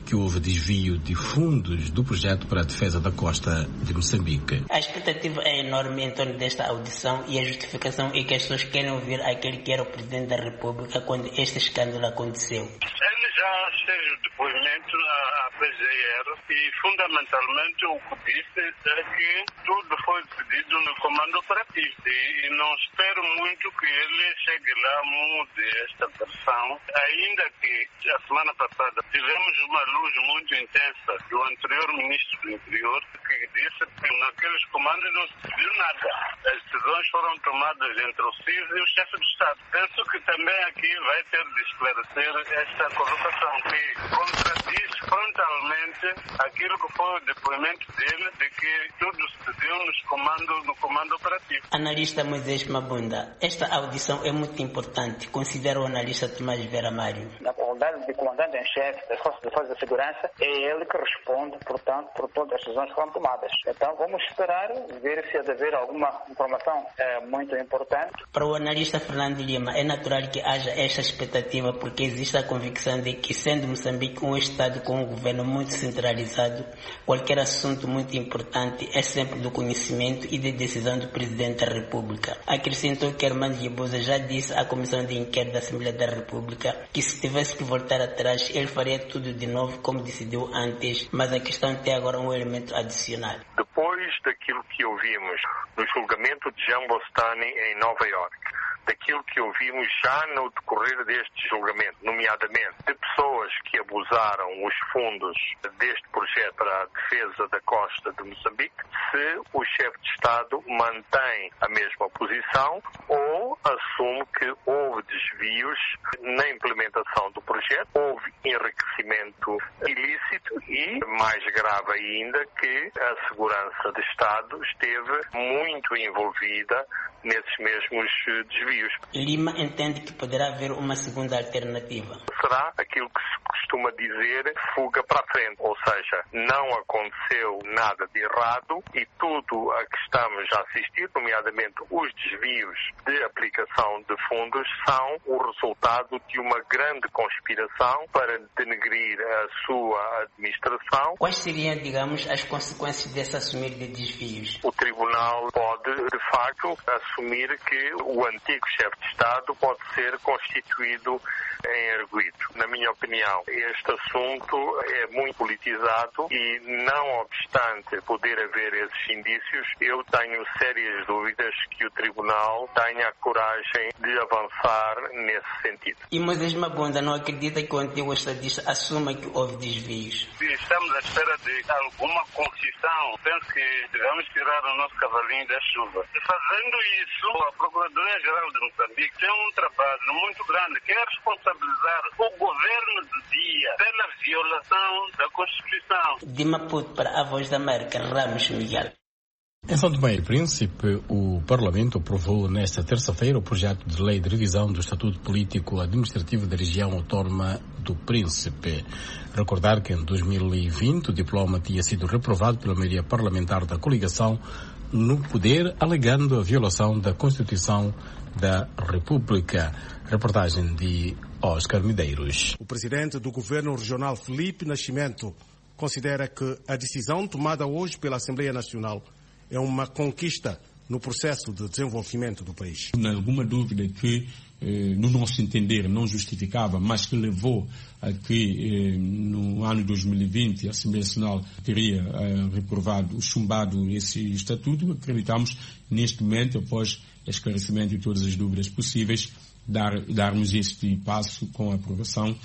D: que houve desvio de fundos do projeto para a defesa da costa de Moçambique.
E: A expectativa é enorme em torno desta audição e a justificação é que as pessoas querem ouvir aquele que era o Presidente da República quando este escândalo aconteceu.
J: Ele já fez o depoimento à P G R e fundamentalmente o que disse é que tudo foi decidido no comando operativo e não espero muito que ele chegue lá, mude esta versão, ainda que a semana passada tivemos uma luz muito intensa do anterior ministro do Interior que disse que naqueles comandos não se decidiu nada. As decisões foram tomadas entre o C I S e o chefe de Estado. Penso que também aqui vai ter de esclarecer esta colocação que contradiz frontalmente aquilo que foi o depoimento dele de que tudo se decidiu nos comando, no comando operativo.
E: Analista Moisés Mabunda, esta audição é muito importante, considera o analista Tomás Vera Mário.
L: Na qualidade de comandante em chefe das Forças de Defesa e Segurança, é ele que responde, portanto, por todas as decisões que foram tomadas. Então vamos esperar, ver se há de haver alguma informação é, muito importante.
E: Para o analista Fernando Lima, é natural que haja esta expectativa porque existe a convicção de que, sendo Moçambique um Estado com um governo muito centralizado, qualquer assunto muito importante é sempre do conhecimento e de decisão do Presidente da República. Acrescentou que Armando Guebuza já disse à Comissão de Inquérito da Assembleia da República que se tivesse que voltar atrás, ele faria tudo de novo como decidiu antes, mas a questão tem agora um elemento adicional.
N: Depois daquilo que ouvimos no julgamento de Jean Bostani em Nova York, daquilo que ouvimos já no decorrer deste julgamento, nomeadamente de pessoas que abusaram os fundos deste projeto para a defesa da costa de Moçambique, se o chefe de Estado mantém a mesma posição ou assume que houve desvios na implementação do projeto, houve enriquecimento ilícito e, mais grave ainda, que a segurança de Estado esteve muito envolvida nesses mesmos desvios.
E: Lima entende que poderá haver uma segunda alternativa.
N: Será aquilo que se costuma dizer fuga para a frente, ou seja, não aconteceu nada de errado e tudo a que estamos a assistir, nomeadamente os desvios de aplicação de fundos, são o resultado de uma grande conspiração para denegrir a sua administração.
E: Quais seriam, digamos, as consequências desse assumir de desvios?
N: O Tribunal pode, de facto, assumir que o antigo chefe de Estado pode ser constituído em arguido. Na minha opinião, este assunto é muito politizado e, não obstante poder haver esses indícios, eu tenho sérias dúvidas que o Tribunal tenha a coragem de avançar nesse sentido.
E: E Moisés Mabunda não acredita que o antigo estadista assuma que houve desvios?
J: Estamos à espera de alguma concessão. Penso que devemos tirar o nosso cavalinho da chuva. E fazendo isso, a Procuradoria-Geral de Moçambique tem um trabalho muito grande que é responsabilizar o governo do dia pela violação da Constituição.
E: De Maputo para a Voz da América, Ramos Miguel.
D: Em São Tomé e Príncipe, o Parlamento aprovou nesta terça-feira o projeto de lei de revisão do Estatuto Político Administrativo da Região Autónoma do Príncipe. Recordar que em dois mil e vinte o diploma tinha sido reprovado pela maioria parlamentar da coligação no poder, alegando a violação da Constituição da República. Reportagem de Oscar Medeiros.
Y: O presidente do Governo Regional, Felipe Nascimento, considera que a decisão tomada hoje pela Assembleia Nacional é uma conquista no processo de desenvolvimento do país.
Z: Não há alguma dúvida que, eh, no nosso entender, não justificava, mas que levou a que, eh, no ano de dois mil e vinte, a Assembleia Nacional teria eh, reprovado, chumbado esse estatuto. Acreditamos, neste momento, após esclarecimento de todas as dúvidas possíveis, dar, darmos este passo com a aprovação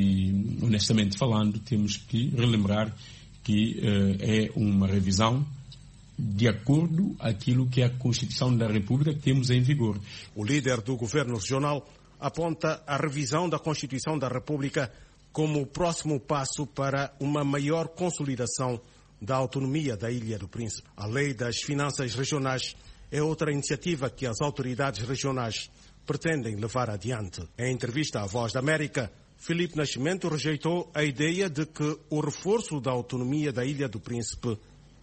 Z: e, honestamente falando, temos que relembrar que eh, é uma revisão de acordo com aquilo que a Constituição da República temos em vigor.
Y: O líder do governo regional aponta a revisão da Constituição da República como o próximo passo para uma maior consolidação da autonomia da Ilha do Príncipe. A Lei das Finanças Regionais é outra iniciativa que as autoridades regionais pretendem levar adiante. Em entrevista à Voz da América, Felipe Nascimento rejeitou a ideia de que o reforço da autonomia da Ilha do Príncipe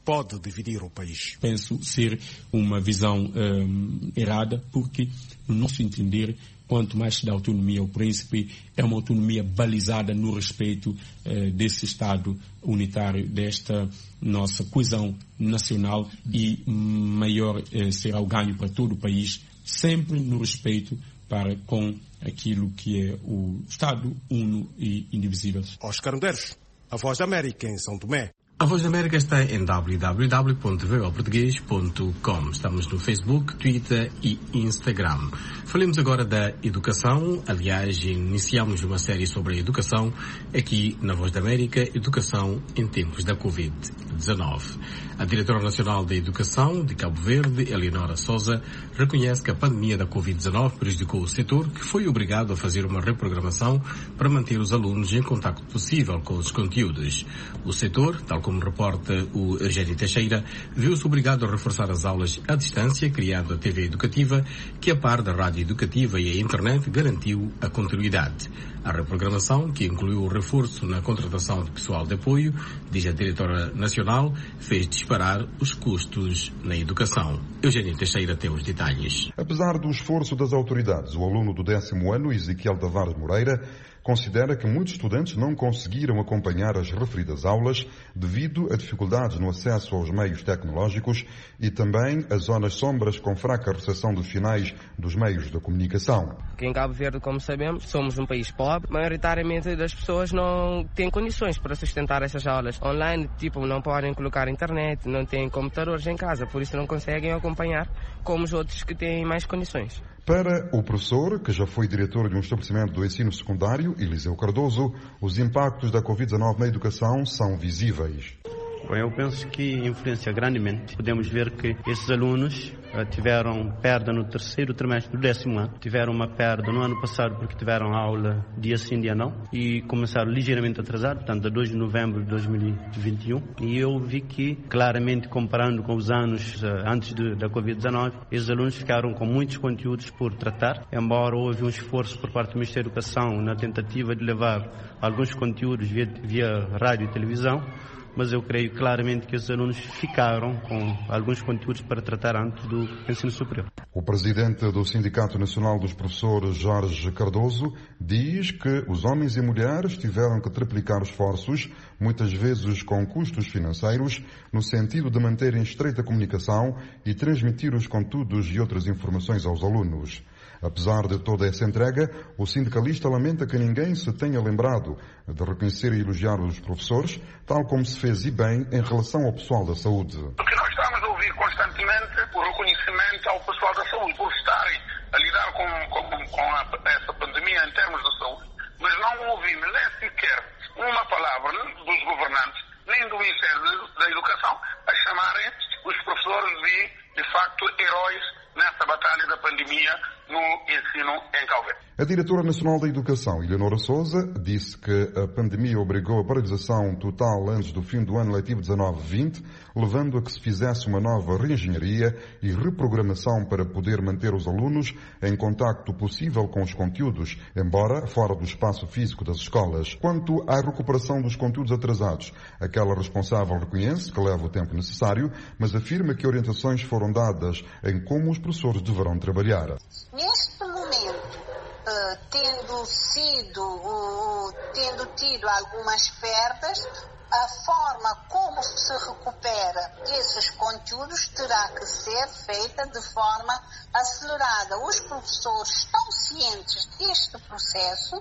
Y: pode dividir o país.
Z: Penso ser uma visão um, errada, porque, no nosso entender, quanto mais se dá autonomia ao príncipe, é uma autonomia balizada no respeito eh, desse Estado unitário, desta nossa coesão nacional, e maior eh, será o ganho para todo o país, sempre no respeito para com aquilo que é o Estado uno e indivisível.
Y: Oscar Medeiros, a Voz da América em São Tomé.
D: A Voz da América está em w w w ponto v o português ponto com. Estamos no Facebook, Twitter e Instagram. Falemos agora da educação. Aliás, iniciamos uma série sobre a educação aqui na Voz da América, Educação em Tempos da covid dezenove. A Diretora Nacional da Educação de Cabo Verde, Eleonora Souza, reconhece que a pandemia da covid dezenove prejudicou o setor, que foi obrigado a fazer uma reprogramação para manter os alunos em contacto possível com os conteúdos. O setor, tal como reporta o Eugênio Teixeira, viu-se obrigado a reforçar as aulas à distância, criando a T V educativa, que a par da rádio educativa e a internet garantiu a continuidade. A reprogramação, que incluiu o reforço na contratação de pessoal de apoio, diz a Diretora Nacional, fez disparar os custos na educação. Eugênio Teixeira tem os detalhes.
K: Apesar do esforço das autoridades, o aluno do décimo ano, Ezequiel Tavares Moreira, considera que muitos estudantes não conseguiram acompanhar as referidas aulas devido a dificuldades no acesso aos meios tecnológicos e também a zonas sombras com fraca recepção dos finais dos meios da comunicação.
O: Aqui em Cabo Verde, como sabemos, somos um país pobre. Maioritariamente das pessoas não têm condições para sustentar essas aulas online, tipo, não podem colocar internet, não têm computadores em casa, por isso não conseguem acompanhar como os outros que têm mais condições.
K: Para o professor, que já foi diretor de um estabelecimento do ensino secundário, Eliseu Cardoso, os impactos da covid dezenove na educação são visíveis.
P: Bom, eu penso que influencia grandemente. Podemos ver que esses alunos uh, tiveram perda no terceiro trimestre do décimo ano, tiveram uma perda no ano passado porque tiveram aula dia sim, dia não, e começaram ligeiramente atrasado, portanto, a dois de novembro de dois mil e vinte e um, e eu vi que, claramente, comparando com os anos uh, antes de, da covid dezenove, esses alunos ficaram com muitos conteúdos por tratar, embora houve um esforço por parte do Ministério da Educação na tentativa de levar alguns conteúdos via, via rádio e televisão, mas eu creio claramente que os alunos ficaram com alguns conteúdos para tratar antes do ensino superior.
K: O presidente do Sindicato Nacional dos Professores, Jorge Cardoso, diz que os homens e mulheres tiveram que triplicar esforços, muitas vezes com custos financeiros, no sentido de manterem estreita comunicação e transmitir os conteúdos e outras informações aos alunos. Apesar de toda essa entrega, o sindicalista lamenta que ninguém se tenha lembrado de reconhecer e elogiar os professores, tal como se fez e bem em relação ao pessoal da saúde.
J: Porque nós estamos a ouvir constantemente o reconhecimento ao pessoal da saúde por estarem a lidar com, com, com a, essa pandemia em termos de saúde, mas não ouvimos nem sequer uma palavra dos governantes, nem do Ministério da Educação, a chamarem os professores de, de facto, heróis nessa batalha da pandemia no ensino em Cabo Verde.
K: A Diretora Nacional da Educação, Eleonora Souza, disse que a pandemia obrigou a paralisação total antes do fim do ano letivo dezenove vinte, levando a que se fizesse uma nova reengenharia e reprogramação para poder manter os alunos em contacto possível com os conteúdos, embora fora do espaço físico das escolas. Quanto à recuperação dos conteúdos atrasados, aquela responsável reconhece que leva o tempo necessário, mas afirma que orientações foram dadas em como os professores deverão trabalhar.
Q: Neste momento, uh, tendo sido, uh, tendo tido algumas perdas, a forma como se recupera esses conteúdos terá que ser feita de forma acelerada. Os professores estão cientes deste processo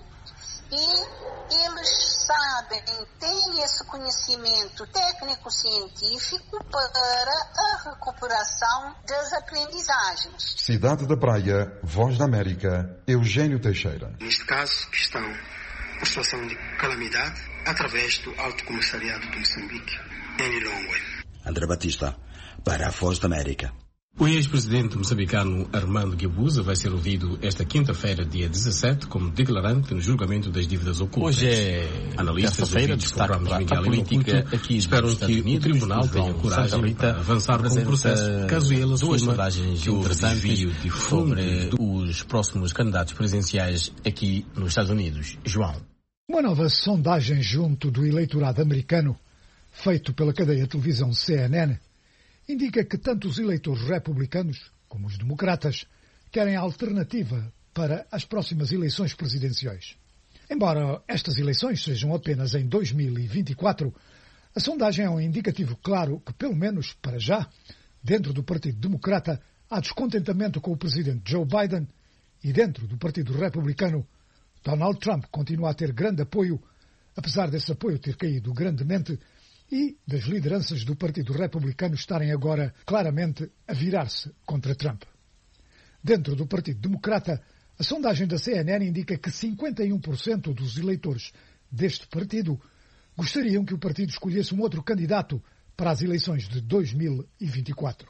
Q: e eles sabem, têm esse conhecimento técnico-científico para a recuperação das aprendizagens.
K: Cidade da Praia, Voz da América, Eugênio Teixeira.
I: Neste caso, estão em situação de calamidade através do Alto Comissariado de Moçambique, em Lilongwe.
F: André Batista, para a Voz da América.
D: O ex-presidente moçambicano Armando Guebuza vai ser ouvido esta quinta-feira, dia dezassete, como declarante no julgamento das dívidas ocultas.
S: Hoje é
D: analistas de programas de mídia política aqui esperam que o tribunal tenha coragem para avançar com o processo, caso ele assuma que o desvio de sobre os próximos candidatos presidenciais aqui nos Estados Unidos. João.
B: Uma nova sondagem junto do eleitorado americano feito pela cadeia de televisão C N N, indica que tanto os eleitores republicanos como os democratas querem a alternativa para as próximas eleições presidenciais. Embora estas eleições sejam apenas em dois mil e vinte e quatro, a sondagem é um indicativo claro que, pelo menos para já, dentro do Partido Democrata, há descontentamento com o presidente Joe Biden e dentro do Partido Republicano, Donald Trump continua a ter grande apoio, apesar desse apoio ter caído grandemente e das lideranças do Partido Republicano estarem agora claramente a virar-se contra Trump. Dentro do Partido Democrata, a sondagem da C N N indica que cinquenta e um por cento dos eleitores deste partido gostariam que o partido escolhesse um outro candidato para as eleições de dois mil e vinte e quatro.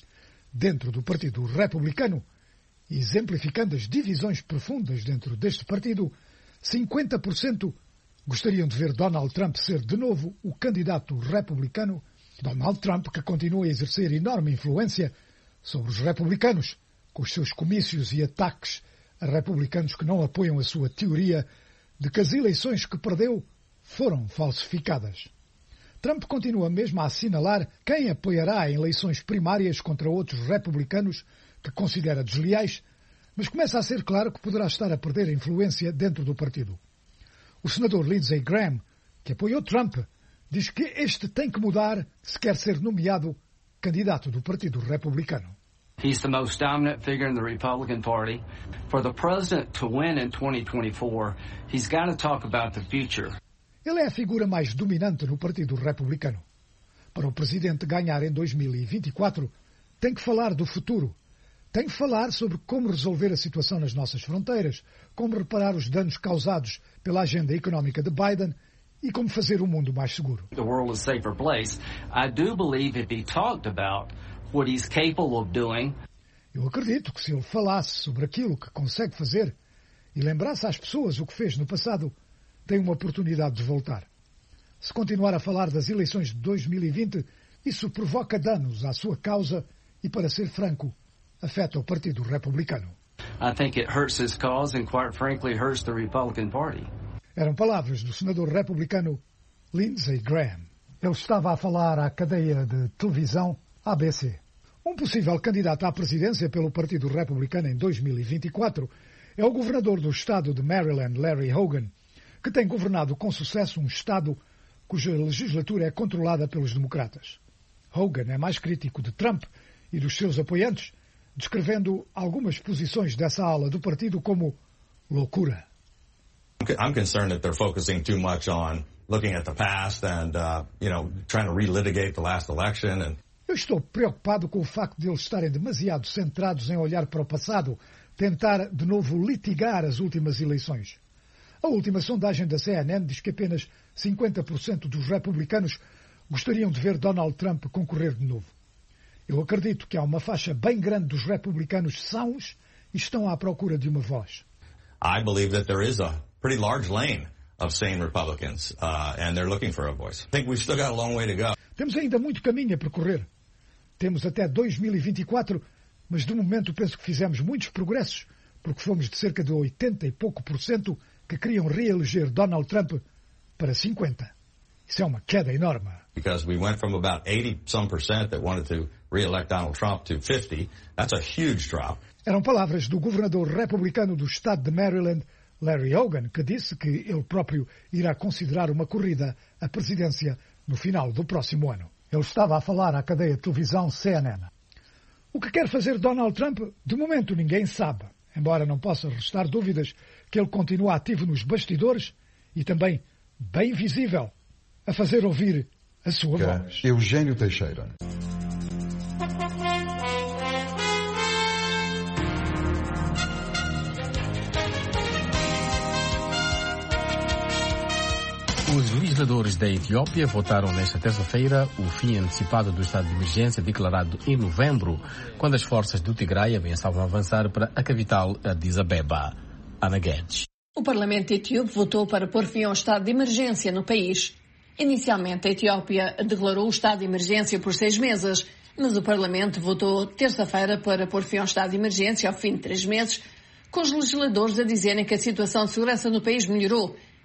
B: Dentro do Partido Republicano, exemplificando as divisões profundas dentro deste partido, cinquenta por cento gostariam de ver Donald Trump ser de novo o candidato republicano, Donald Trump que continua a exercer enorme influência sobre os republicanos, com os seus comícios e ataques a republicanos que não apoiam a sua teoria de que as eleições que perdeu foram falsificadas. Trump continua mesmo a assinalar quem apoiará em eleições primárias contra outros republicanos que considera desleais, mas começa a ser claro que poderá estar a perder a influência dentro do partido. O senador Lindsey Graham, que apoiou Trump, diz que este tem que mudar se quer ser nomeado candidato do Partido Republicano.
R: He's the most dominant figure in the Republican Party. For the president to win in twenty twenty-four, he's got to talk about the future.
B: Ele é a figura mais dominante no Partido Republicano. Para o presidente ganhar em dois mil e vinte e quatro, tem que falar do futuro. Tem que falar sobre como resolver a situação nas nossas fronteiras, como reparar os danos causados pela agenda económica de Biden e como fazer o mundo mais seguro.
R: The world is a safer place. I do believe if he talked about what he's capable of doing.
B: Eu acredito que se ele falasse sobre aquilo que consegue fazer e lembrasse às pessoas o que fez no passado, tem uma oportunidade de voltar. Se continuar a falar das eleições de dois mil e vinte, isso provoca danos à sua causa e, para ser franco, afeta o Partido Republicano.
R: I think it hurts his cause and, quite frankly, hurts the Republican Party.
B: Eram palavras do senador republicano Lindsey Graham. Ele estava a falar à cadeia de televisão A B C. Um possível candidato à presidência pelo Partido Republicano em dois mil e vinte e quatro é o governador do estado de Maryland, Larry Hogan, que tem governado com sucesso um estado cuja legislatura é controlada pelos democratas. Hogan é mais crítico de Trump e dos seus apoiantes, descrevendo algumas posições dessa ala do partido como loucura.
S: I'm concerned that they're focusing too much on looking at the past and, uh, you know, trying to relitigate the last election. And...
B: Eu estou preocupado com o facto de eles estarem demasiado centrados em olhar para o passado, tentar de novo litigar as últimas eleições. A última sondagem da C N N diz que apenas cinquenta por cento dos republicanos gostariam de ver Donald Trump concorrer de novo. Eu acredito que há uma faixa bem grande dos republicanos sãos e estão à procura de uma voz.
S: I believe that there is a pretty large lane of sane Republicans, uh, and they're looking for a voice. I think we've still got a long way to go.
B: Temos ainda muito caminho a percorrer. Temos até dois mil e vinte e quatro, mas de momento penso que fizemos muitos progressos, porque fomos de cerca de oitenta e pouco por cento que queriam reeleger Donald Trump para cinquenta. Isso é uma queda enorme.
S: Because we went from about eighty some percent that wanted to re-elect Donald Trump to fifty. That's a huge drop.
B: Eram palavras do governador republicano do estado de Maryland, Larry Hogan, que disse que ele próprio irá considerar uma corrida à presidência no final do próximo ano. Ele estava a falar à cadeia de televisão C N N. O que quer fazer Donald Trump, de momento ninguém sabe, embora não possa restar dúvidas que ele continua ativo nos bastidores e também bem visível, a fazer ouvir a sua voz.
K: Eugênio Teixeira.
D: Os legisladores da Etiópia votaram nesta terça-feira o fim antecipado do estado de emergência declarado em novembro, quando as forças do Tigray ameaçavam avançar para a capital, Addis Abeba. Ana Guedes.
T: O Parlamento etíope votou para pôr fim ao estado de emergência no país. Inicialmente, a Etiópia declarou o estado de emergência por seis meses, mas o Parlamento votou terça-feira para pôr fim ao estado de emergência ao fim de três meses, com os legisladores a dizerem que a situação de segurança no país melhorou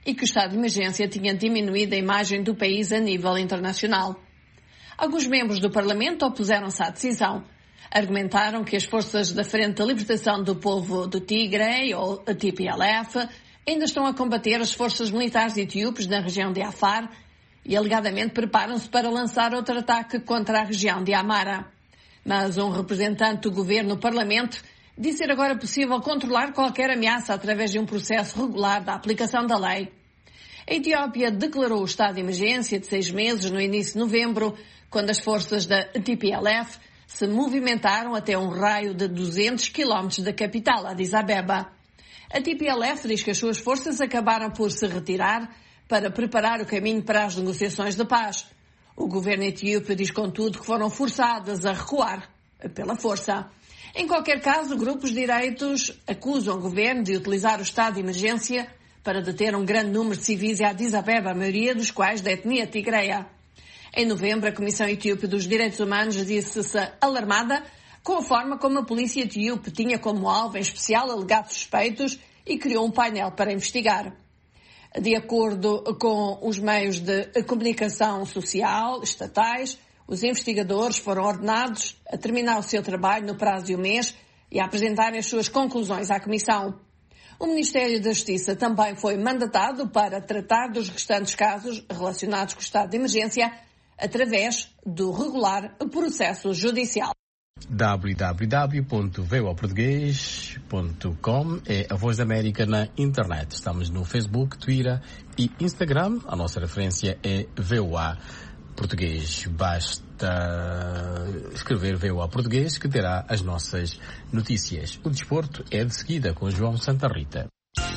T: e que o estado de emergência tinha diminuído a imagem do país a nível internacional. Alguns membros do Parlamento opuseram-se à decisão. Argumentaram que as forças da Frente da Libertação do Povo do Tigre, ou a T P L F, ainda estão a combater as forças militares etíopes na região de Afar e alegadamente preparam-se para lançar outro ataque contra a região de Amara. Mas um representante do governo no Parlamento disse ser agora possível controlar qualquer ameaça através de um processo regular da aplicação da lei. A Etiópia declarou o estado de emergência de seis meses no início de novembro, quando as forças da T P L F se movimentaram até um raio de duzentos quilómetros da capital, Addis Abeba. A T P L F diz que as suas forças acabaram por se retirar para preparar o caminho para as negociações de paz. O governo etíope diz, contudo, que foram forçadas a recuar pela força. Em qualquer caso, grupos de direitos acusam o governo de utilizar o estado de emergência para deter um grande número de civis em Addis Abeba, a maioria dos quais da etnia tigreia. Em novembro, a Comissão Etíope dos Direitos Humanos disse-se alarmada com a forma como a polícia etíope tinha como alvo, em especial, alegados suspeitos e criou um painel para investigar. De acordo com os meios de comunicação social estatais, os investigadores foram ordenados a terminar o seu trabalho no prazo de um mês e a apresentarem as suas conclusões à Comissão. O Ministério da Justiça também foi mandatado para tratar dos restantes casos relacionados com o estado de emergência através do regular processo judicial.
D: w w w ponto v o a português ponto com é a Voz da América na internet. Estamos no Facebook, Twitter e Instagram. A nossa referência é V O A Português. Basta escrever V O A Português que terá as nossas notícias. O desporto é de seguida com João Santa Rita.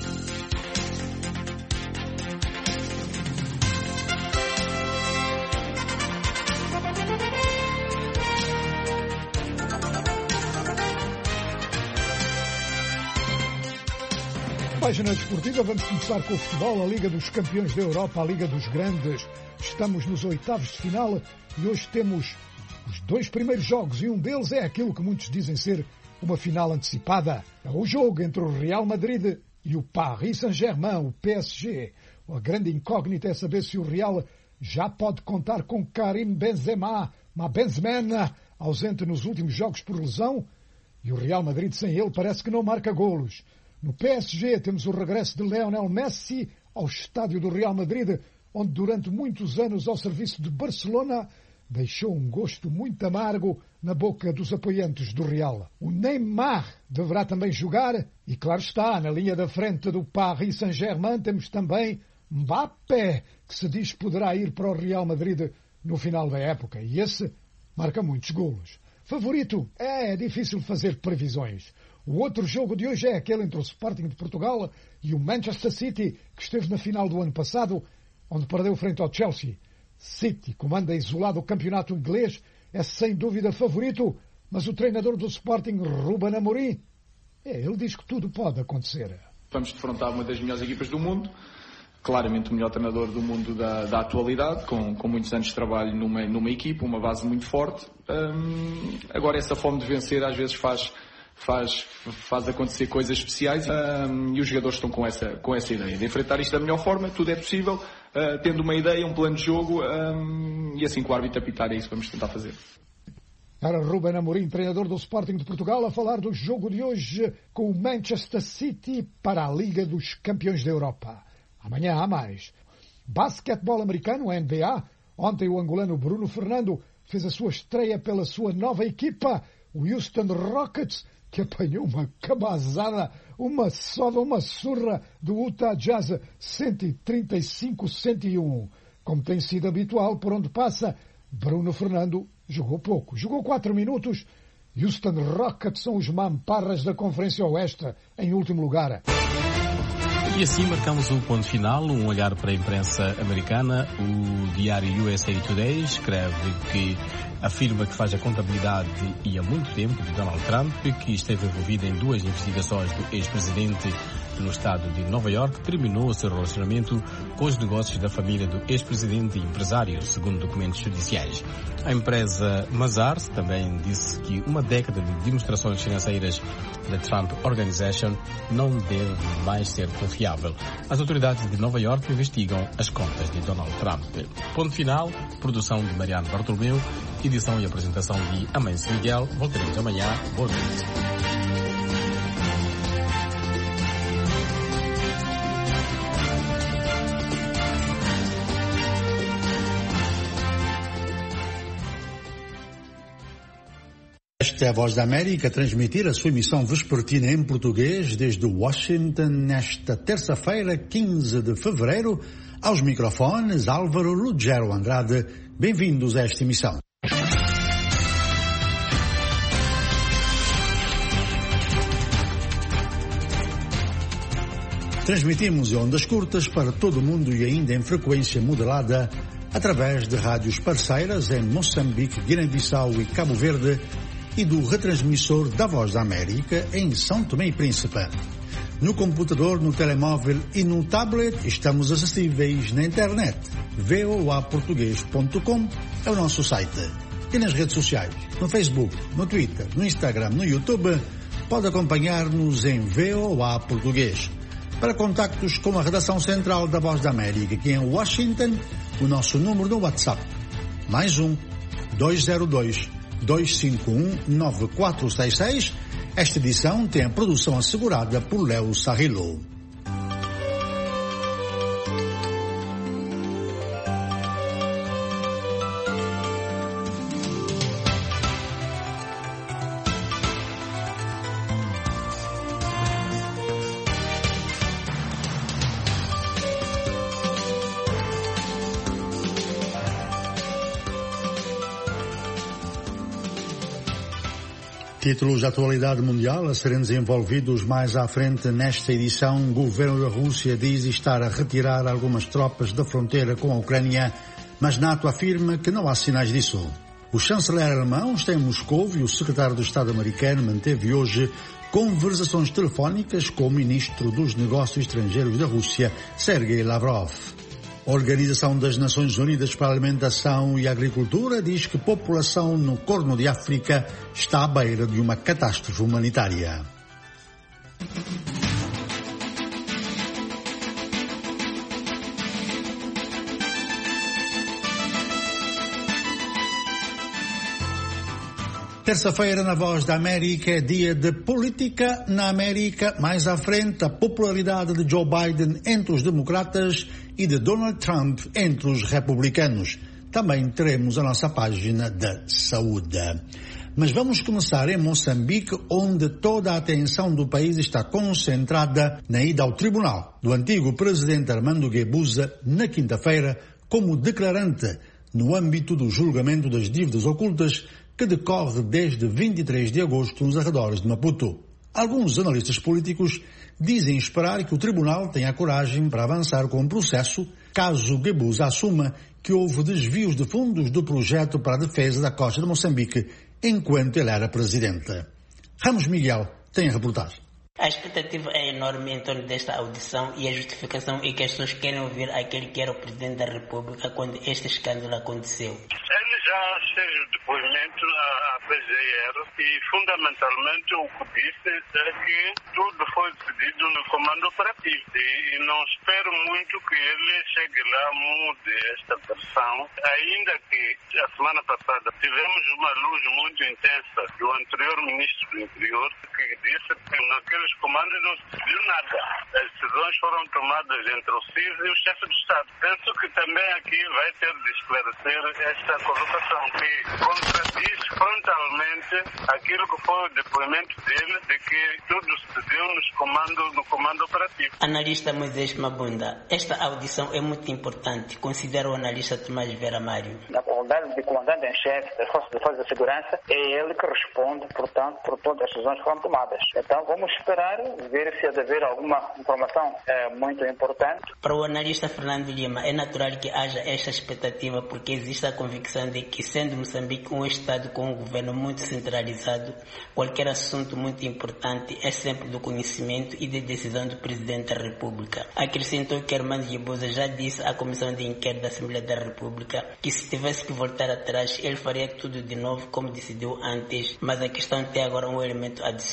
B: Página desportiva, vamos começar com o futebol, a Liga dos Campeões da Europa, a Liga dos Grandes. Estamos nos oitavos de final e hoje temos os dois primeiros jogos e um deles é aquilo que muitos dizem ser uma final antecipada. É o jogo entre o Real Madrid e o Paris Saint-Germain, o P S G. A grande incógnita é saber se o Real já pode contar com Karim Benzema, mas Benzema, ausente nos últimos jogos por lesão, e o Real Madrid sem ele parece que não marca golos. No P S G temos o regresso de Lionel Messi ao estádio do Real Madrid, onde durante muitos anos ao serviço de Barcelona deixou um gosto muito amargo na boca dos apoiantes do Real. O Neymar deverá também jogar e, claro está, na linha da frente do Paris Saint-Germain temos também Mbappé, que se diz poderá ir para o Real Madrid no final da época, e esse marca muitos golos. Favorito? É, é difícil fazer previsões. O outro jogo de hoje é aquele entre o Sporting de Portugal e o Manchester City, que esteve na final do ano passado, onde perdeu frente ao Chelsea. City comanda isolado o campeonato inglês, é sem dúvida favorito, mas o treinador do Sporting, Ruben Amorim, é, ele diz que tudo pode acontecer.
C: Vamos defrontar uma das melhores equipas do mundo, claramente o melhor treinador do mundo da, da atualidade, com, com muitos anos de trabalho numa, numa equipa, uma base muito forte. Hum, agora essa fome de vencer às vezes faz... Faz, faz acontecer coisas especiais um, e os jogadores estão com essa, com essa ideia de enfrentar isto da melhor forma, tudo é possível, uh, tendo uma ideia, um plano de jogo um, e assim que o árbitro apitar é isso que vamos tentar fazer.
B: Era Ruben Amorim, treinador do Sporting de Portugal, a falar do jogo de hoje com o Manchester City para a Liga dos Campeões da Europa. Amanhã há mais. Basquetebol americano, N B A. Ontem o angolano Bruno Fernando fez a sua estreia pela sua nova equipa, o Houston Rockets, que apanhou uma cabazada, uma soda, uma surra do Utah Jazz, cento e trinta e cinco a cento e um. Como tem sido habitual por onde passa, Bruno Fernando jogou pouco. Jogou quatro minutos. Houston Rockets são os mamparras da Conferência Oeste, em último lugar.
D: E assim marcamos o ponto final, um olhar para a imprensa americana. O diário U S A Today escreve que afirma que faz a contabilidade e há muito tempo de Donald Trump, que esteve envolvido em duas investigações do ex-presidente no estado de Nova York, terminou o seu relacionamento com os negócios da família do ex-presidente e empresário, segundo documentos judiciais. A empresa Mazars também disse que uma década de demonstrações financeiras da Trump Organization não deve mais ser confiada fiável. As autoridades de Nova Iorque investigam as contas de Donald Trump. Ponto final, produção de Mariano Bartolomeu, edição e apresentação de Amâncio Miguel. Voltaremos amanhã. Boa noite.
A: Esta é a Voz da América a transmitir a sua emissão vespertina em português desde Washington nesta terça-feira, quinze de fevereiro. Aos microfones, Álvaro Ruggiero Andrade. Bem-vindos a esta emissão. Transmitimos em ondas curtas para todo o mundo e ainda em frequência modulada através de rádios parceiras em Moçambique, Guiné-Bissau e Cabo Verde, e do retransmissor da Voz da América em São Tomé e Príncipe. No computador, no telemóvel e no tablet estamos acessíveis na internet. v o a português ponto com é o nosso site. E nas redes sociais, no Facebook, no Twitter, no Instagram, no YouTube, pode acompanhar-nos em V O A Português. Para contactos com a redação central da Voz da América aqui em Washington, o nosso número no WhatsApp, mais um, dois zero dois, dois cinco um, nove quatro seis seis. Esta edição tem a produção assegurada por Léo Sarrilo. Títulos de atualidade mundial a serem desenvolvidos mais à frente nesta edição. O governo da Rússia diz estar a retirar algumas tropas da fronteira com a Ucrânia, mas NATO afirma que não há sinais disso. O chanceler alemão está em Moscou e o secretário de Estado americano manteve hoje conversações telefónicas com o ministro dos Negócios Estrangeiros da Rússia, Sergei Lavrov. A Organização das Nações Unidas para a Alimentação e a Agricultura diz que a população no Corno de África está à beira de uma catástrofe humanitária. Terça-feira na Voz da América é dia de política na América. Mais à frente, a popularidade de Joe Biden entre os democratas e de Donald Trump entre os republicanos. Também teremos a nossa página de saúde. Mas vamos começar em Moçambique, onde toda a atenção do país está concentrada na ida ao tribunal do antigo presidente Armando Guebuza na quinta-feira como declarante no âmbito do julgamento das dívidas ocultas que decorre desde vinte e três de agosto nos arredores de Maputo. Alguns analistas políticos dizem esperar que o tribunal tenha a coragem para avançar com o processo, caso Guebuza assuma que houve desvios de fundos do projeto para a defesa da costa de Moçambique enquanto ele era presidente. Ramos Miguel tem a reportagem.
E: A expectativa é enorme em torno desta audição e a justificação é que as pessoas querem ouvir aquele que era o presidente da República quando este escândalo aconteceu.
J: Ele já fez o depoimento à P G R e, fundamentalmente, o que disse é que tudo foi decidido no comando operativo e não espero muito que ele chegue lá, mude esta versão, ainda que a semana passada tivemos uma luz muito intensa do anterior ministro do Interior que disse que naqueles comandos não se decidiu nada. As decisões foram tomadas entre o C I S e o chefe de Estado. Penso que também aqui vai ter de esclarecer esta colocação que contradiz frontalmente aquilo que foi o depoimento dele de que tudo se decidiu nos comando, no comando operativo.
E: Analista Moisés Mabunda, esta audição é muito importante, considera o analista Tomás Vera Mário.
L: Na qualidade de comandante-em-chefe das Forças de Defesa e Segurança, é ele que responde, portanto, por todas as decisões que foram tomadas. Então vamos esperar, ver se há de haver alguma informação é, muito importante.
E: Para o analista Fernando Lima, é natural que haja esta expectativa porque existe a convicção de que, sendo Moçambique um Estado com um governo muito centralizado, qualquer assunto muito importante é sempre do conhecimento e de decisão do Presidente da República. Acrescentou que Armando Guebuza já disse à Comissão de Inquérito da Assembleia da República que se tivesse que voltar atrás, ele faria tudo de novo como decidiu antes, mas a questão tem agora um elemento adicional.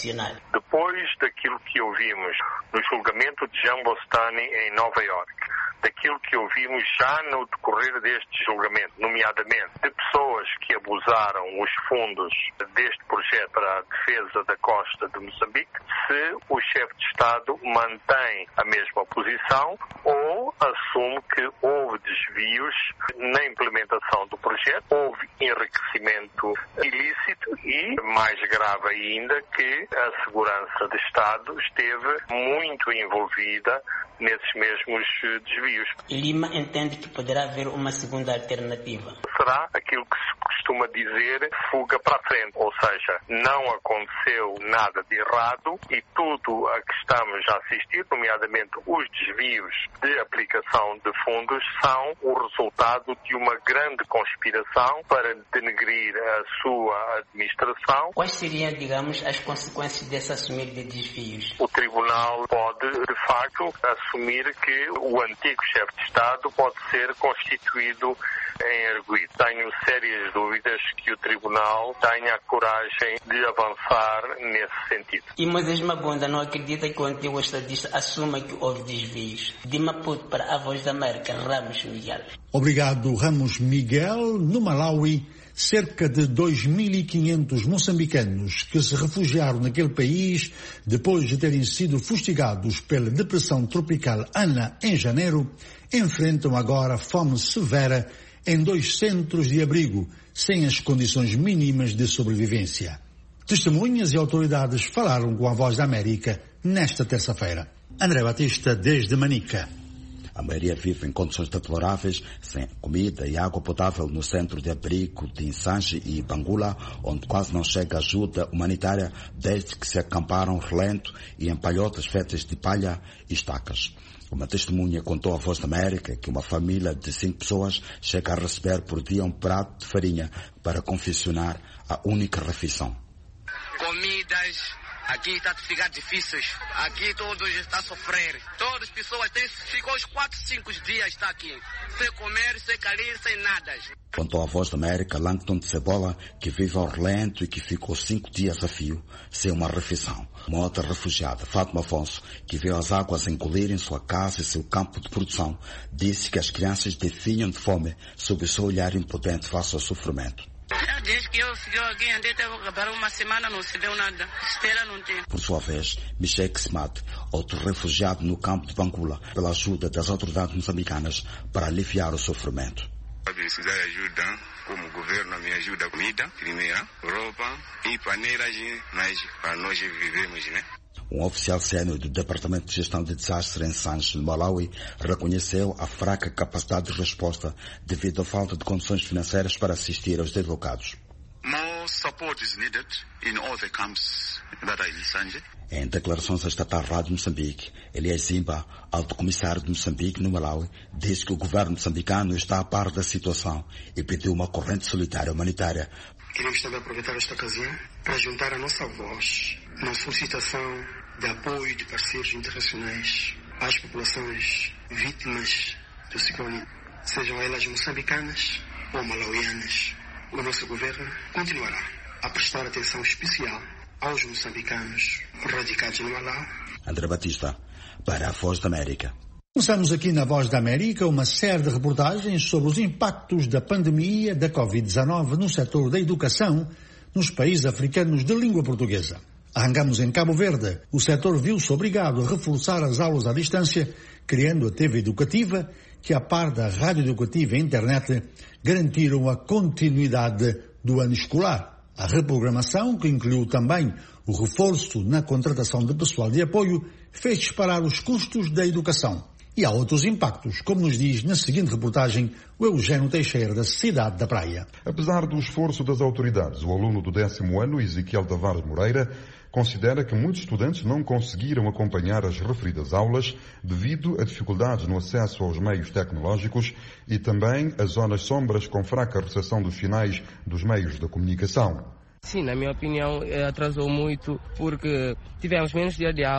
E: profissional.
N: Depois daquilo que ouvimos no julgamento de Jean Bostani em Nova Iorque, daquilo que ouvimos já no decorrer deste julgamento, nomeadamente de pessoas que abusaram os fundos deste projeto para a defesa da costa de Moçambique, se o chefe de Estado mantém a mesma posição ou assume que houve desvios na implementação do projeto, houve enriquecimento ilícito e, mais grave ainda, que a segurança de Estado esteve muito envolvida nesses mesmos desvios.
E: Lima entende que poderá haver uma segunda alternativa.
N: Será aquilo que se costuma dizer fuga para a frente, ou seja, não aconteceu nada de errado e tudo a que estamos a assistir, nomeadamente os desvios de aplicação de fundos, são o resultado de uma grande conspiração para denegrir a sua administração.
E: Quais seriam, digamos, as consequências desse assumir de desvios?
N: O Tribunal pode, de facto, assumir que o antigo chefe de Estado pode ser constituído em arguido. Tenho sérias dúvidas que o Tribunal tenha a coragem de avançar nesse sentido.
E: E Moisés Mabunda não acredita que o antigo estadista assuma que houve desvios? De Maputo para a Voz da América, Ramos Miguel.
A: Obrigado, Ramos Miguel. No Malawi, cerca de dois mil e quinhentos moçambicanos que se refugiaram naquele país depois de terem sido fustigados pela depressão tropical Ana em janeiro, enfrentam agora fome severa em dois centros de abrigo, sem as condições mínimas de sobrevivência. Testemunhas e autoridades falaram com a Voz da América nesta terça-feira. André Batista, desde Manica.
F: A maioria vive em condições deploráveis, sem comida e água potável no centro de abrigo de Insange e Bangula, onde quase não chega ajuda humanitária desde que se acamparam relento e em palhotas feitas de palha e estacas. Uma testemunha contou à Voz da América que uma família de cinco pessoas chega a receber por dia um prato de farinha para confeccionar a única refeição.
G: Comidas... Aqui está a ficar difícil. Aqui todos estão a sofrer. Todas as pessoas têm, ficou os quatro, cinco dias está aqui. Sem comer, sem carinho, sem nada.
F: Contou a Voz da América Langton de Cebola, que vive ao relento e que ficou cinco dias a fio, sem uma refeição. Uma outra refugiada, Fátima Afonso, que viu as águas engolirem sua casa e seu campo de produção, disse que as crianças definham de fome sob o seu olhar impotente face ao sofrimento.
G: Desde que eu fiquei aqui, andei até uma semana, não se deu nada. Esteira não tem.
F: Por sua vez, Michel Smat, outro refugiado no campo de Bangula, pela ajuda das autoridades moçambicanas para aliviar o sofrimento.
H: Precisar de ajuda, como o governo me ajuda comida, primeira, roupa e paneiras, mas para nós vivemos, né?
F: Um oficial sênior do Departamento de Gestão de Desastres em Sanches, no Malawi, reconheceu a fraca capacidade de resposta devido à falta de condições financeiras para assistir aos deslocados.
M: More support is needed in all the camps that are in Sanje.
F: Em declarações à estatal Rádio Moçambique, Elias Zimba, alto comissário de Moçambique no Malawi, disse que o governo moçambicano está a par da situação e pediu uma corrente solidária humanitária.
I: Queremos também aproveitar esta ocasião para juntar a nossa voz na solicitação de apoio de parceiros internacionais às populações vítimas do ciclone, sejam elas moçambicanas ou malauianas. O nosso governo continuará a prestar atenção especial aos moçambicanos radicados no Malau.
F: André Batista, para a Voz da América.
A: Começamos aqui na Voz da América uma série de reportagens sobre os impactos da pandemia da covid dezenove no setor da educação nos países africanos de língua portuguesa. Arrancamos em Cabo Verde. O setor viu-se obrigado a reforçar as aulas à distância, criando a T V educativa, que a par da rádio educativa e internet garantiram a continuidade do ano escolar. A reprogramação, que incluiu também o reforço na contratação de pessoal de apoio, fez disparar os custos da educação. E há outros impactos, como nos diz na seguinte reportagem o Eugênio Teixeira, da Cidade da Praia.
K: Apesar do esforço das autoridades, o aluno do décimo ano, Ezequiel Tavares Moreira, considera que muitos estudantes não conseguiram acompanhar as referidas aulas devido a dificuldades no acesso aos meios tecnológicos e também a zonas sombras com fraca recepção dos sinais dos meios de comunicação.
O: Sim, na minha opinião, atrasou muito porque tivemos menos dia de aulas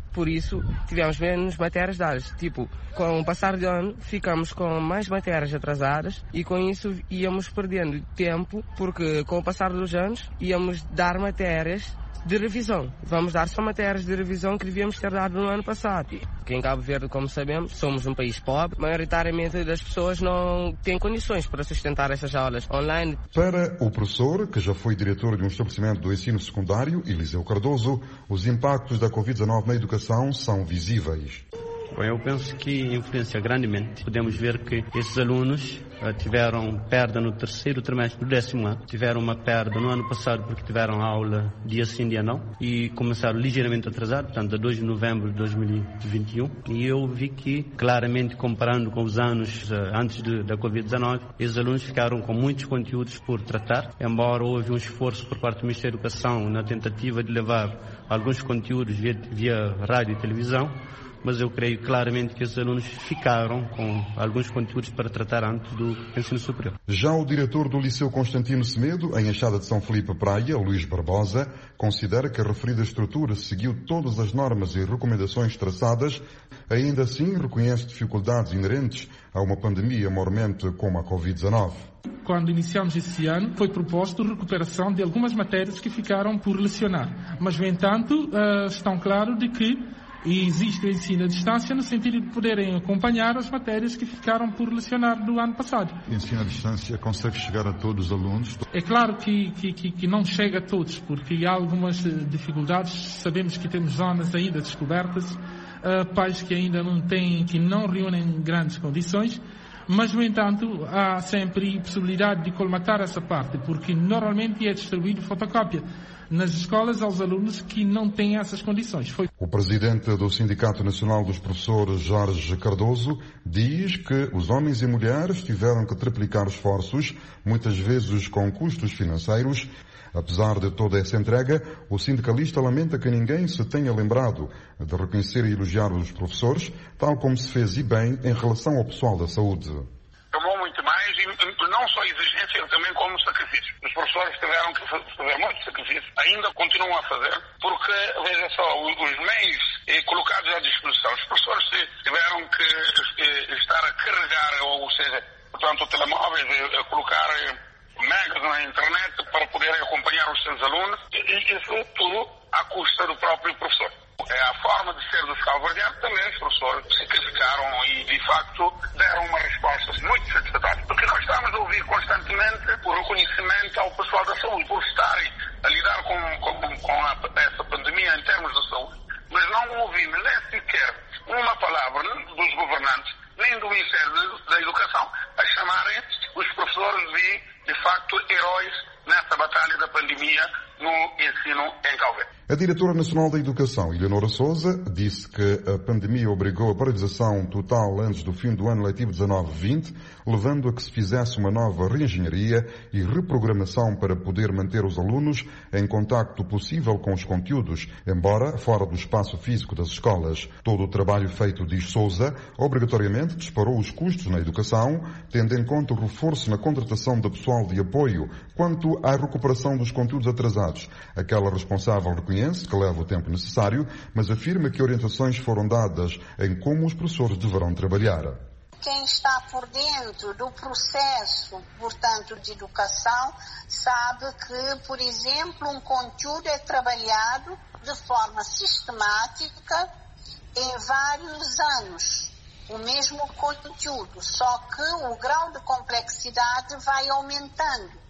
O: por isso tivemos menos matérias dadas. Tipo, com o passar de ano, ficamos com mais matérias atrasadas e com isso íamos perdendo tempo, porque com o passar dos anos íamos dar matérias de revisão. Vamos dar só matérias de revisão que devíamos ter dado no ano passado. Porque em Cabo Verde, como sabemos, somos um país pobre. Maioritariamente das pessoas não têm condições para sustentar essas aulas online.
K: Para o professor, que já foi diretor de um estabelecimento do ensino secundário, Eliseu Cardoso, os impactos da covid dezenove na educação são visíveis.
P: Bom, eu penso que influencia grandemente. Podemos ver que esses alunos uh, tiveram perda no terceiro trimestre do décimo ano, tiveram uma perda no ano passado porque tiveram aula dia sim, dia não, e começaram ligeiramente atrasado, portanto, a dois de novembro de dois mil e vinte e um. E eu vi que, claramente, comparando com os anos uh, antes de, da covid dezenove, esses alunos ficaram com muitos conteúdos por tratar, embora houve um esforço por parte do Ministério da Educação na tentativa de levar alguns conteúdos via, via rádio e televisão, mas eu creio claramente que esses alunos ficaram com alguns conteúdos para tratar antes do ensino superior.
K: Já o diretor do Liceu Constantino Semedo, em Enxada de São Filipe Praia, Luís Barbosa, considera que a referida estrutura seguiu todas as normas e recomendações traçadas, ainda assim reconhece dificuldades inerentes a uma pandemia mormente como a covid dezenove.
U: Quando iniciamos esse ano, foi proposto a recuperação de algumas matérias que ficaram por lecionar. Mas, no entanto, estão claros de que E existe o ensino à distância no sentido de poderem acompanhar as matérias que ficaram por lecionar do ano passado.
V: O ensino à distância consegue chegar a todos os alunos?
U: É claro que, que, que não chega a todos, porque há algumas dificuldades. Sabemos que temos zonas ainda descobertas, uh, pais que ainda não têm, que não reúnem grandes condições, mas, no entanto, há sempre possibilidade de colmatar essa parte, porque normalmente é distribuído fotocópia nas escolas aos alunos que não têm essas condições. Foi...
K: O presidente do Sindicato Nacional dos Professores, Jorge Cardoso, diz que os homens e mulheres tiveram que triplicar esforços, muitas vezes com custos financeiros. Apesar de toda essa entrega, o sindicalista lamenta que ninguém se tenha lembrado de reconhecer e elogiar os professores, tal como se fez e bem em relação ao pessoal da saúde.
W: Tomou muito mais e não só exigência, também como sacrifício. Os professores tiveram que fazer muito sacrifício, ainda continuam a fazer, porque, veja só, os meios eh, colocados à disposição, os professores tiveram que eh, estar a carregar, ou seja, portanto, telemóveis, a colocar megas na internet para poderem acompanhar os seus alunos, e isso tudo à custa do próprio professor. É a forma de ser dos cabo-verdianos, também os professores se sacrificaram e, de facto, deram uma resposta muito satisfatória. Porque nós estamos a ouvir constantemente o reconhecimento ao pessoal da saúde por estarem a lidar com, com, com a, essa pandemia em termos de saúde, mas não ouvimos nem sequer uma palavra dos governantes, nem do Ministério da Educação, a chamarem os professores de, de facto, heróis nessa batalha da pandemia no ensino em Cabo Verde.
K: A diretora nacional da Educação, Eleonora Sousa, disse que a pandemia obrigou a paralisação total antes do fim do ano letivo dezenove vinte, levando a que se fizesse uma nova reengenharia e reprogramação para poder manter os alunos em contacto possível com os conteúdos, embora fora do espaço físico das escolas. Todo o trabalho feito, diz Sousa, obrigatoriamente disparou os custos na educação, tendo em conta o reforço na contratação de pessoal de apoio quanto à recuperação dos conteúdos atrasados. Aquela responsável reconhece que leva o tempo necessário, mas afirma que orientações foram dadas em como os professores deverão trabalhar.
Q: Quem está por dentro do processo, portanto, de educação, sabe que, por exemplo, um conteúdo é trabalhado de forma sistemática em vários anos. O mesmo conteúdo, só que o grau de complexidade vai aumentando.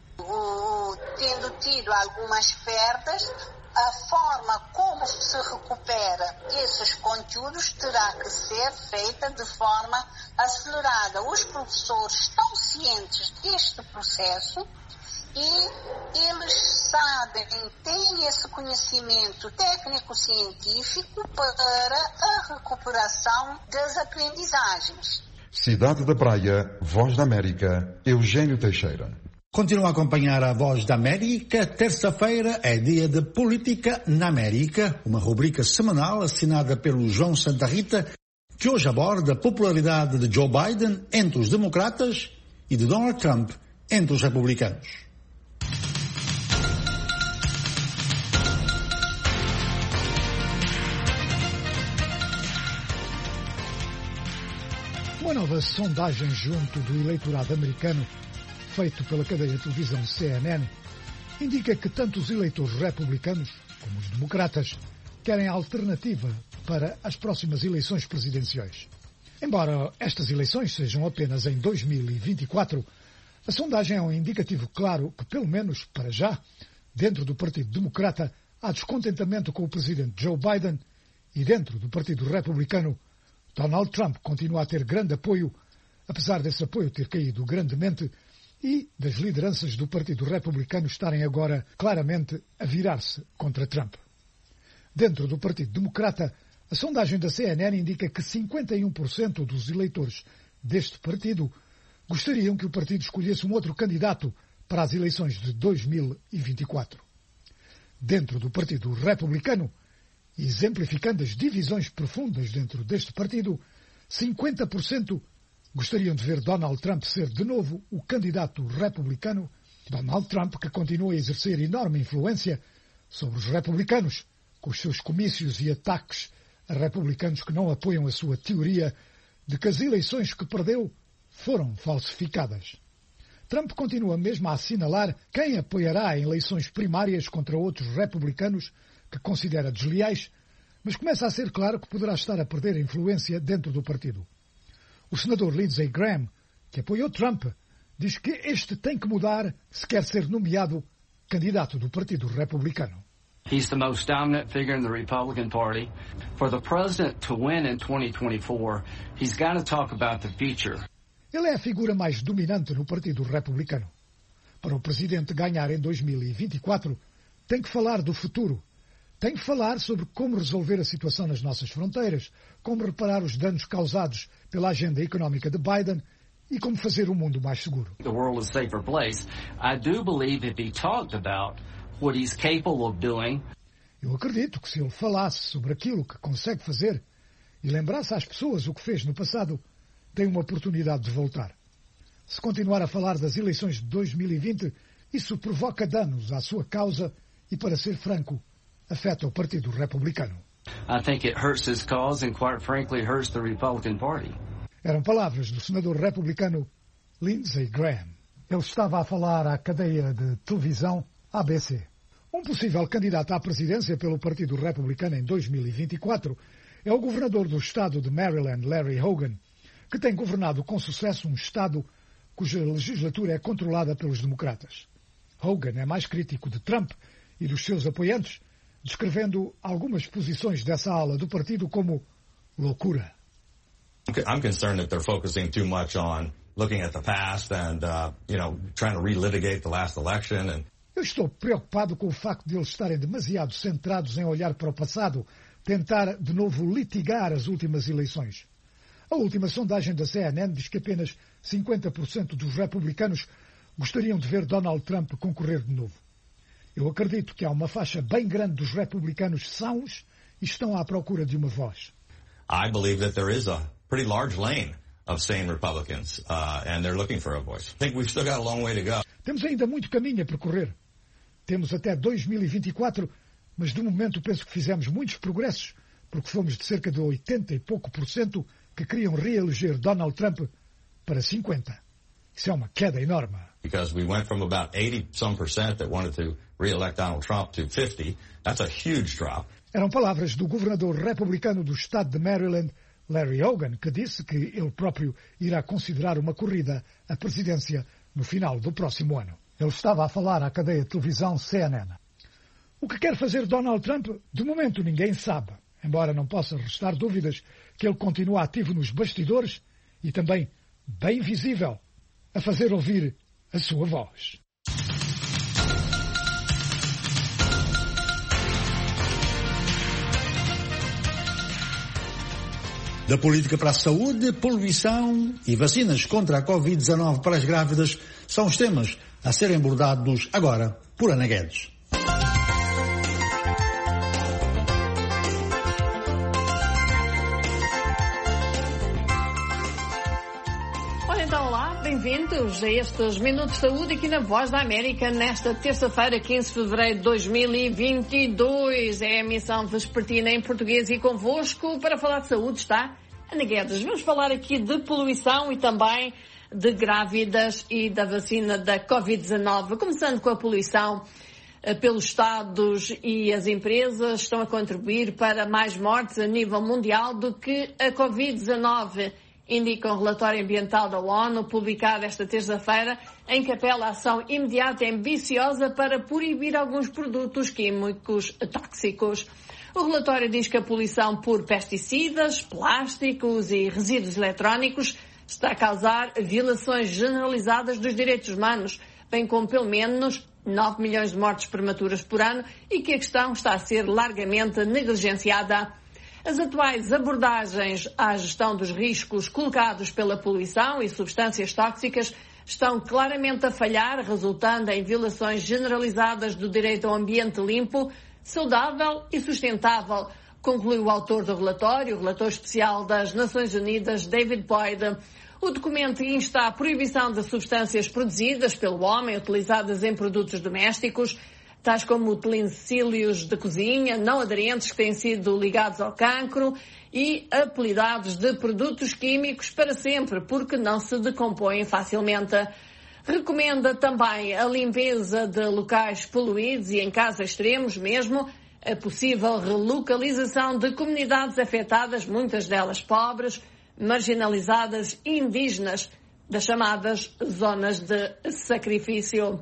Q: O, tendo tido algumas perdas, a forma como se recupera esses conteúdos terá que ser feita de forma acelerada. Os professores estão cientes deste processo e eles sabem, têm esse conhecimento técnico-científico para a recuperação das aprendizagens.
K: Cidade da Praia, Voz da América, Eugênio Teixeira.
A: Continua a acompanhar a Voz da América. Terça-feira é dia de Política na América, uma rubrica semanal assinada pelo João Santa Rita, que hoje aborda a popularidade de Joe Biden entre os democratas e de Donald Trump entre os republicanos.
B: Uma nova sondagem junto do eleitorado americano, feito pela cadeia de televisão C N N, indica que tanto os eleitores republicanos como os democratas querem alternativa para as próximas eleições presidenciais. Embora estas eleições sejam apenas em dois mil e vinte e quatro, a sondagem é um indicativo claro que, pelo menos para já, dentro do Partido Democrata, há descontentamento com o presidente Joe Biden e dentro do Partido Republicano, Donald Trump continua a ter grande apoio, apesar desse apoio ter caído grandemente e das lideranças do Partido Republicano estarem agora claramente a virar-se contra Trump. Dentro do Partido Democrata, a sondagem da C N N indica que cinquenta e um por cento dos eleitores deste partido gostariam que o partido escolhesse um outro candidato para as eleições de dois mil e vinte e quatro. Dentro do Partido Republicano, exemplificando as divisões profundas dentro deste partido, cinquenta por cento gostariam de ver Donald Trump ser de novo o candidato republicano. Donald Trump, que continua a exercer enorme influência sobre os republicanos, com os seus comícios e ataques a republicanos que não apoiam a sua teoria de que as eleições que perdeu foram falsificadas. Trump continua mesmo a assinalar quem apoiará em eleições primárias contra outros republicanos que considera desleais, mas começa a ser claro que poderá estar a perder influência dentro do partido. O senador Lindsey Graham, que apoiou Trump, diz que este tem que mudar se quer ser nomeado candidato do Partido Republicano.
R: He's the most dominant figure in the Republican Party. For the president to win in twenty twenty-four, he's got to talk about the future.
B: Ele é a figura mais dominante no Partido Republicano. Para o presidente ganhar em dois mil e vinte e quatro, tem que falar do futuro. Tem que falar sobre como resolver a situação nas nossas fronteiras, como reparar os danos causados pela agenda económica de Biden e como fazer o mundo mais seguro.
R: The world is a safer place. I do believe if he talked about what he's capable of doing.
B: Eu acredito que se ele falasse sobre aquilo que consegue fazer e lembrasse às pessoas o que fez no passado, tem uma oportunidade de voltar. Se continuar a falar das eleições de dois mil e vinte, isso provoca danos à sua causa e, para ser franco, afeta o Partido Republicano.
R: I think it hurts his cause and, quite frankly, hurts the Republican Party.
B: Eram palavras do senador republicano Lindsey Graham. Ele estava a falar à cadeia de televisão A B C. Um possível candidato à presidência pelo Partido Republicano em dois mil e vinte e quatro é o governador do estado de Maryland, Larry Hogan, que tem governado com sucesso um estado cuja legislatura é controlada pelos democratas. Hogan é mais crítico de Trump e dos seus apoiantes, descrevendo algumas posições dessa ala do partido como loucura.
S: I'm concerned that they're focusing too much on looking at the past and, uh, you know, trying to relitigate the last election. And...
B: Eu estou preocupado com o facto de eles estarem demasiado centrados em olhar para o passado, tentar de novo litigar as últimas eleições. A última sondagem da C N N diz que apenas cinquenta por cento dos republicanos gostariam de ver Donald Trump concorrer de novo. Eu acredito que há uma faixa bem grande dos republicanos sãos e estão à procura de uma voz.
S: I believe that there is a pretty large lane of sane Republicans, uh, and they're looking for a voice. I think we've still got a long way to go.
B: Temos ainda muito caminho a percorrer. Temos até dois mil e vinte e quatro, mas de momento penso que fizemos muitos progressos, porque fomos de cerca de oitenta e pouco por cento que queriam reeleger Donald Trump para cinquenta. Isso é uma queda enorme.
S: Because we went from about eighty some percent that wanted to re-elect Donald Trump to fifty. That's a huge drop.
B: Eram palavras do governador republicano do estado de Maryland, Larry Hogan, que disse que ele próprio irá considerar uma corrida à presidência no final do próximo ano. Ele estava a falar à cadeia de televisão C N N. O que quer fazer Donald Trump, de momento ninguém sabe, embora não possa restar dúvidas que ele continua ativo nos bastidores e também bem visível a fazer ouvir a sua voz.
A: Da política para a saúde, poluição e vacinas contra a covid dezanove para as grávidas são os temas a serem abordados agora por Ana Guedes.
T: Bem-vindos a estes Minutos de Saúde aqui na Voz da América nesta terça-feira, quinze de fevereiro de dois mil e vinte e dois. É a emissão vespertina em português e convosco para falar de saúde está Ana Guedes, vamos falar aqui de poluição e também de grávidas e da vacina da covid dezanove. Começando com a poluição, pelos Estados e as empresas estão a contribuir para mais mortes a nível mundial do que a covid dezanove, indica um relatório ambiental da ONU publicado esta terça-feira, em que apela a ação imediata e ambiciosa para proibir alguns produtos químicos tóxicos. O relatório diz que a poluição por pesticidas, plásticos e resíduos eletrónicos está a causar violações generalizadas dos direitos humanos, bem como pelo menos nove milhões de mortes prematuras por ano, e que a questão está a ser largamente negligenciada. As atuais abordagens à gestão dos riscos colocados pela poluição e substâncias tóxicas estão claramente a falhar, resultando em violações generalizadas do direito ao ambiente limpo, saudável e sustentável, concluiu o autor do relatório, o relator especial das Nações Unidas, David Boyd. O documento insta à proibição de substâncias produzidas pelo homem, utilizadas em produtos domésticos, tais como utensílios de cozinha, não aderentes que têm sido ligados ao cancro e apelidados de produtos químicos para sempre, porque não se decompõem facilmente. Recomenda também a limpeza de locais poluídos e, em casos extremos mesmo, a possível relocalização de comunidades afetadas, muitas delas pobres, marginalizadas e indígenas, das chamadas zonas de sacrifício.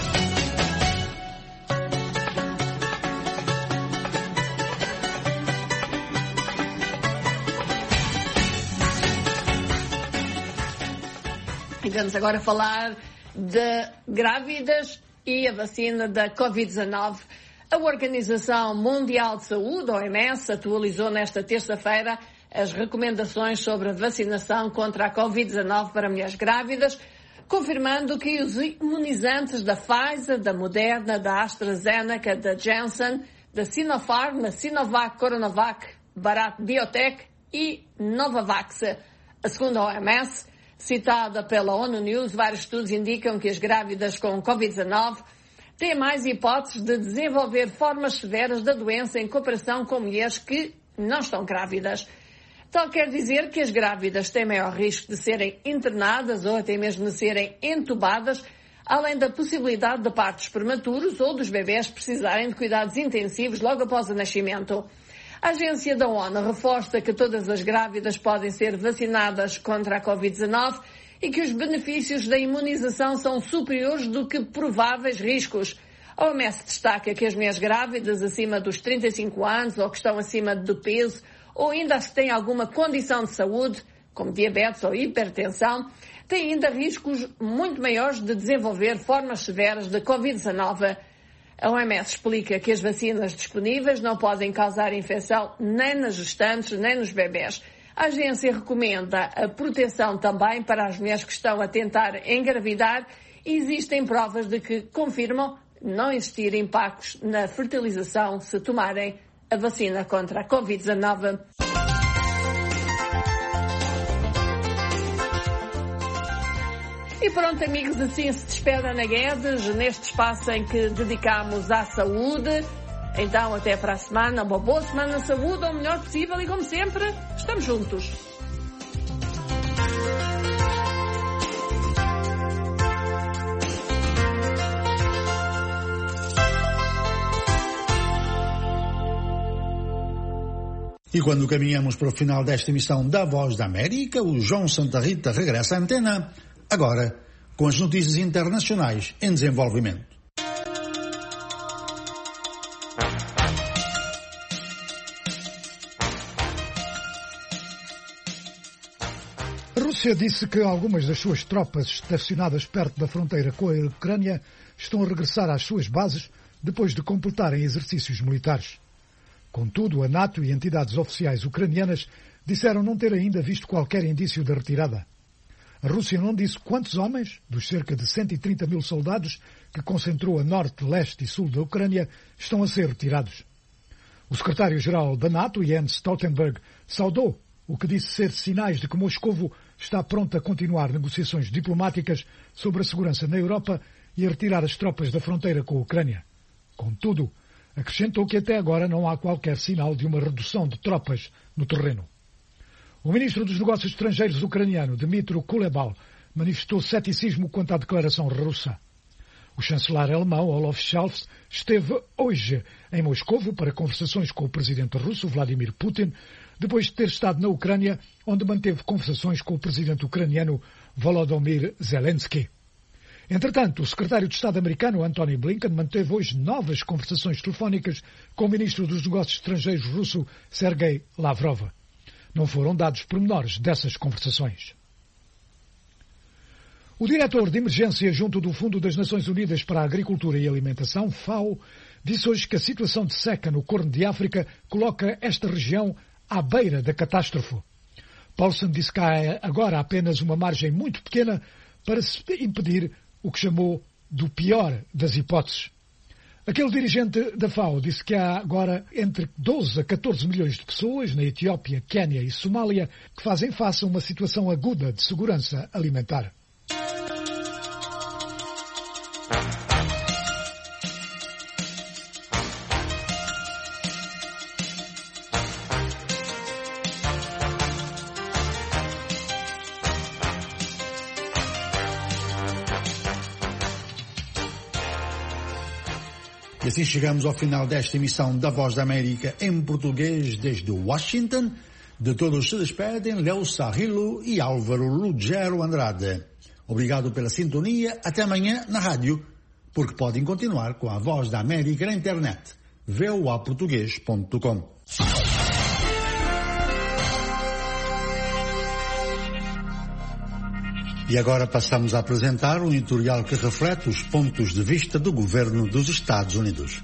T: E vamos agora falar de grávidas e a vacina da covid dezanove. A Organização Mundial de Saúde, a O M S, atualizou nesta terça-feira as recomendações sobre a vacinação contra a covid dezanove para mulheres grávidas, confirmando que os imunizantes da Pfizer, da Moderna, da AstraZeneca, da Janssen, da Sinopharm, da Sinovac, Coronavac, Bharat Biotech e Novavax. A segunda O M S, citada pela ONU News, vários estudos indicam que as grávidas com covid dezanove têm mais hipóteses de desenvolver formas severas da doença em comparação com mulheres que não estão grávidas. Tal quer dizer que as grávidas têm maior risco de serem internadas ou até mesmo de serem entubadas, além da possibilidade de partos prematuros ou dos bebés precisarem de cuidados intensivos logo após o nascimento. A agência da ONU reforça que todas as grávidas podem ser vacinadas contra a covid dezanove e que os benefícios da imunização são superiores do que prováveis riscos. A O M S destaca que as mulheres grávidas acima dos trinta e cinco anos ou que estão acima do peso ou ainda as que têm alguma condição de saúde, como diabetes ou hipertensão, têm ainda riscos muito maiores de desenvolver formas severas de covid dezanove. A O M S explica que as vacinas disponíveis não podem causar infecção nem nas gestantes nem nos bebés. A agência recomenda a proteção também para as mulheres que estão a tentar engravidar e existem provas de que confirmam não existir impactos na fertilização se tomarem a vacina contra a covid dezanove. E pronto, amigos, assim se despede Ana Guedes neste espaço em que dedicamos à saúde. Então, até para a semana, uma boa semana de saúde, o melhor possível e, como sempre, estamos juntos.
A: E quando caminhamos para o final desta emissão da Voz da América, o João Santa Rita regressa à antena, agora com as notícias internacionais em desenvolvimento.
B: A Rússia disse que algumas das suas tropas estacionadas perto da fronteira com a Ucrânia estão a regressar às suas bases depois de completarem exercícios militares. Contudo, a NATO e entidades oficiais ucranianas disseram não ter ainda visto qualquer indício de retirada. A Rússia não disse quantos homens, dos cerca de cento e trinta mil soldados que concentrou a norte, leste e sul da Ucrânia, estão a ser retirados. O secretário-geral da NATO, Jens Stoltenberg, saudou o que disse ser sinais de que Moscovo está pronto a continuar negociações diplomáticas sobre a segurança na Europa e a retirar as tropas da fronteira com a Ucrânia. Contudo, acrescentou que até agora não há qualquer sinal de uma redução de tropas no terreno. O ministro dos Negócios Estrangeiros ucraniano, Dmytro Kuleba, manifestou ceticismo quanto à declaração russa. O chanceler alemão, Olaf Scholz, esteve hoje em Moscovo para conversações com o presidente russo, Vladimir Putin, depois de ter estado na Ucrânia, onde manteve conversações com o presidente ucraniano, Volodymyr Zelensky. Entretanto, o secretário de Estado americano, Antony Blinken, manteve hoje novas conversações telefónicas com o ministro dos Negócios Estrangeiros russo, Sergei Lavrov. Não foram dados pormenores dessas conversações. O diretor de emergência junto do Fundo das Nações Unidas para a Agricultura e Alimentação, FAO, disse hoje que a situação de seca no Corno de África coloca esta região à beira da catástrofe. Paulson disse que há agora apenas uma margem muito pequena para se impedir o que chamou do pior das hipóteses. Aquele dirigente da FAO disse que há agora entre doze a catorze milhões de pessoas na Etiópia, Quénia e Somália que fazem face a uma situação aguda de segurança alimentar.
A: E assim chegamos ao final desta emissão da Voz da América em português desde Washington. De todos se despedem Léo Sarrilo e Álvaro Lugero Andrade. Obrigado pela sintonia. Até amanhã na rádio, porque podem continuar com a Voz da América na internet. v o a português ponto com. E agora passamos a apresentar um editorial que reflete os pontos de vista do governo dos Estados Unidos.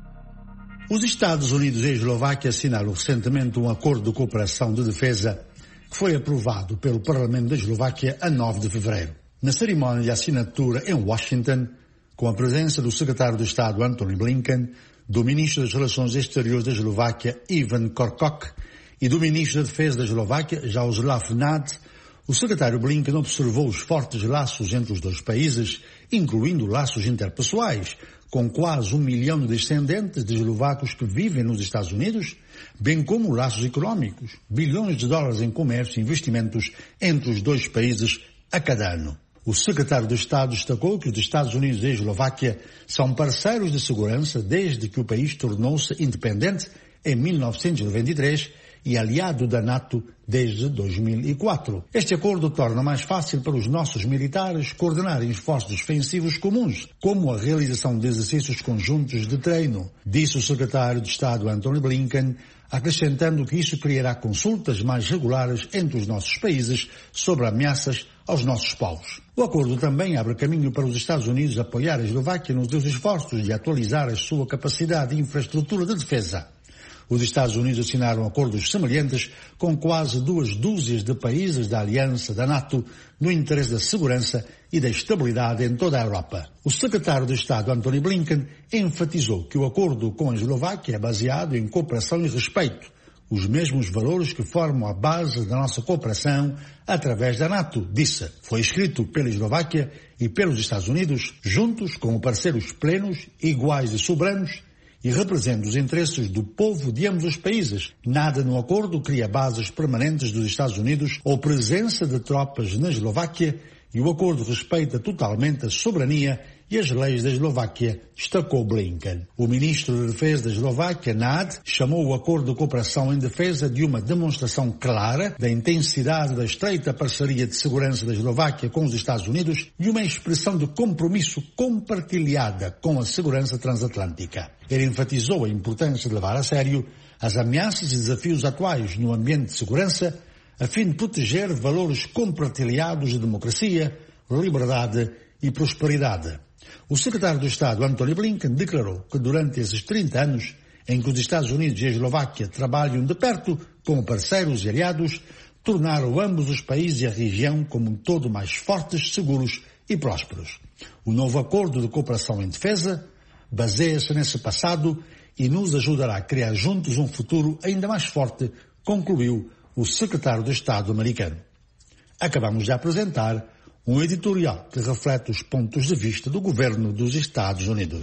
A: Os Estados Unidos e a Eslováquia assinaram recentemente um acordo de cooperação de defesa que foi aprovado pelo Parlamento da Eslováquia a nove de fevereiro. Na cerimónia de assinatura em Washington, com a presença do secretário de Estado Antony Blinken, do ministro das Relações Exteriores da Eslováquia Ivan Korkok e do ministro da Defesa da Eslováquia Jaroslav Nad, o secretário Blinken observou os fortes laços entre os dois países, incluindo laços interpessoais, com quase um milhão de descendentes de eslovacos que vivem nos Estados Unidos, bem como laços económicos, bilhões de dólares em comércio e investimentos entre os dois países a cada ano. O secretário de Estado destacou que os Estados Unidos e a Eslováquia são parceiros de segurança desde que o país tornou-se independente em mil novecentos e noventa e três e aliado da NATO desde dois mil e quatro. Este acordo torna mais fácil para os nossos militares coordenarem esforços defensivos comuns, como a realização de exercícios conjuntos de treino, disse o secretário de Estado Antony Blinken, acrescentando que isso criará consultas mais regulares entre os nossos países sobre ameaças aos nossos povos. O acordo também abre caminho para os Estados Unidos apoiar a Eslováquia nos seus esforços de atualizar a sua capacidade e infraestrutura de defesa. Os Estados Unidos assinaram acordos semelhantes com quase duas dúzias de países da aliança da NATO no interesse da segurança e da estabilidade em toda a Europa. O secretário de Estado Antony Blinken enfatizou que o acordo com a Eslováquia é baseado em cooperação e respeito, os mesmos valores que formam a base da nossa cooperação através da NATO, disse. Foi escrito pela Eslováquia e pelos Estados Unidos, juntos como parceiros plenos, iguais e soberanos, e representa os interesses do povo de ambos os países. Nada no acordo cria bases permanentes dos Estados Unidos ou presença de tropas na Eslováquia e o acordo respeita totalmente a soberania e as leis da Eslováquia, destacou Blinken. O ministro da Defesa da Eslováquia, Nad, chamou o acordo de cooperação em defesa de uma demonstração clara da intensidade da estreita parceria de segurança da Eslováquia com os Estados Unidos e uma expressão de compromisso compartilhada com a segurança transatlântica. Ele enfatizou a importância de levar a sério as ameaças e desafios atuais no ambiente de segurança, a fim de proteger valores compartilhados de democracia, liberdade e prosperidade. O secretário de Estado, Antony Blinken, declarou que durante esses trinta anos em que os Estados Unidos e a Eslováquia trabalham de perto como parceiros e aliados, tornaram ambos os países e a região como um todo mais fortes, seguros e prósperos. O novo acordo de cooperação em defesa baseia-se nesse passado e nos ajudará a criar juntos um futuro ainda mais forte, concluiu o secretário de Estado americano. Acabamos de apresentar um editorial que reflete os pontos de vista do governo dos Estados Unidos.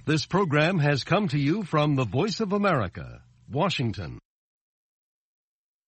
C: This program has come to you from the Voice of America, Washington.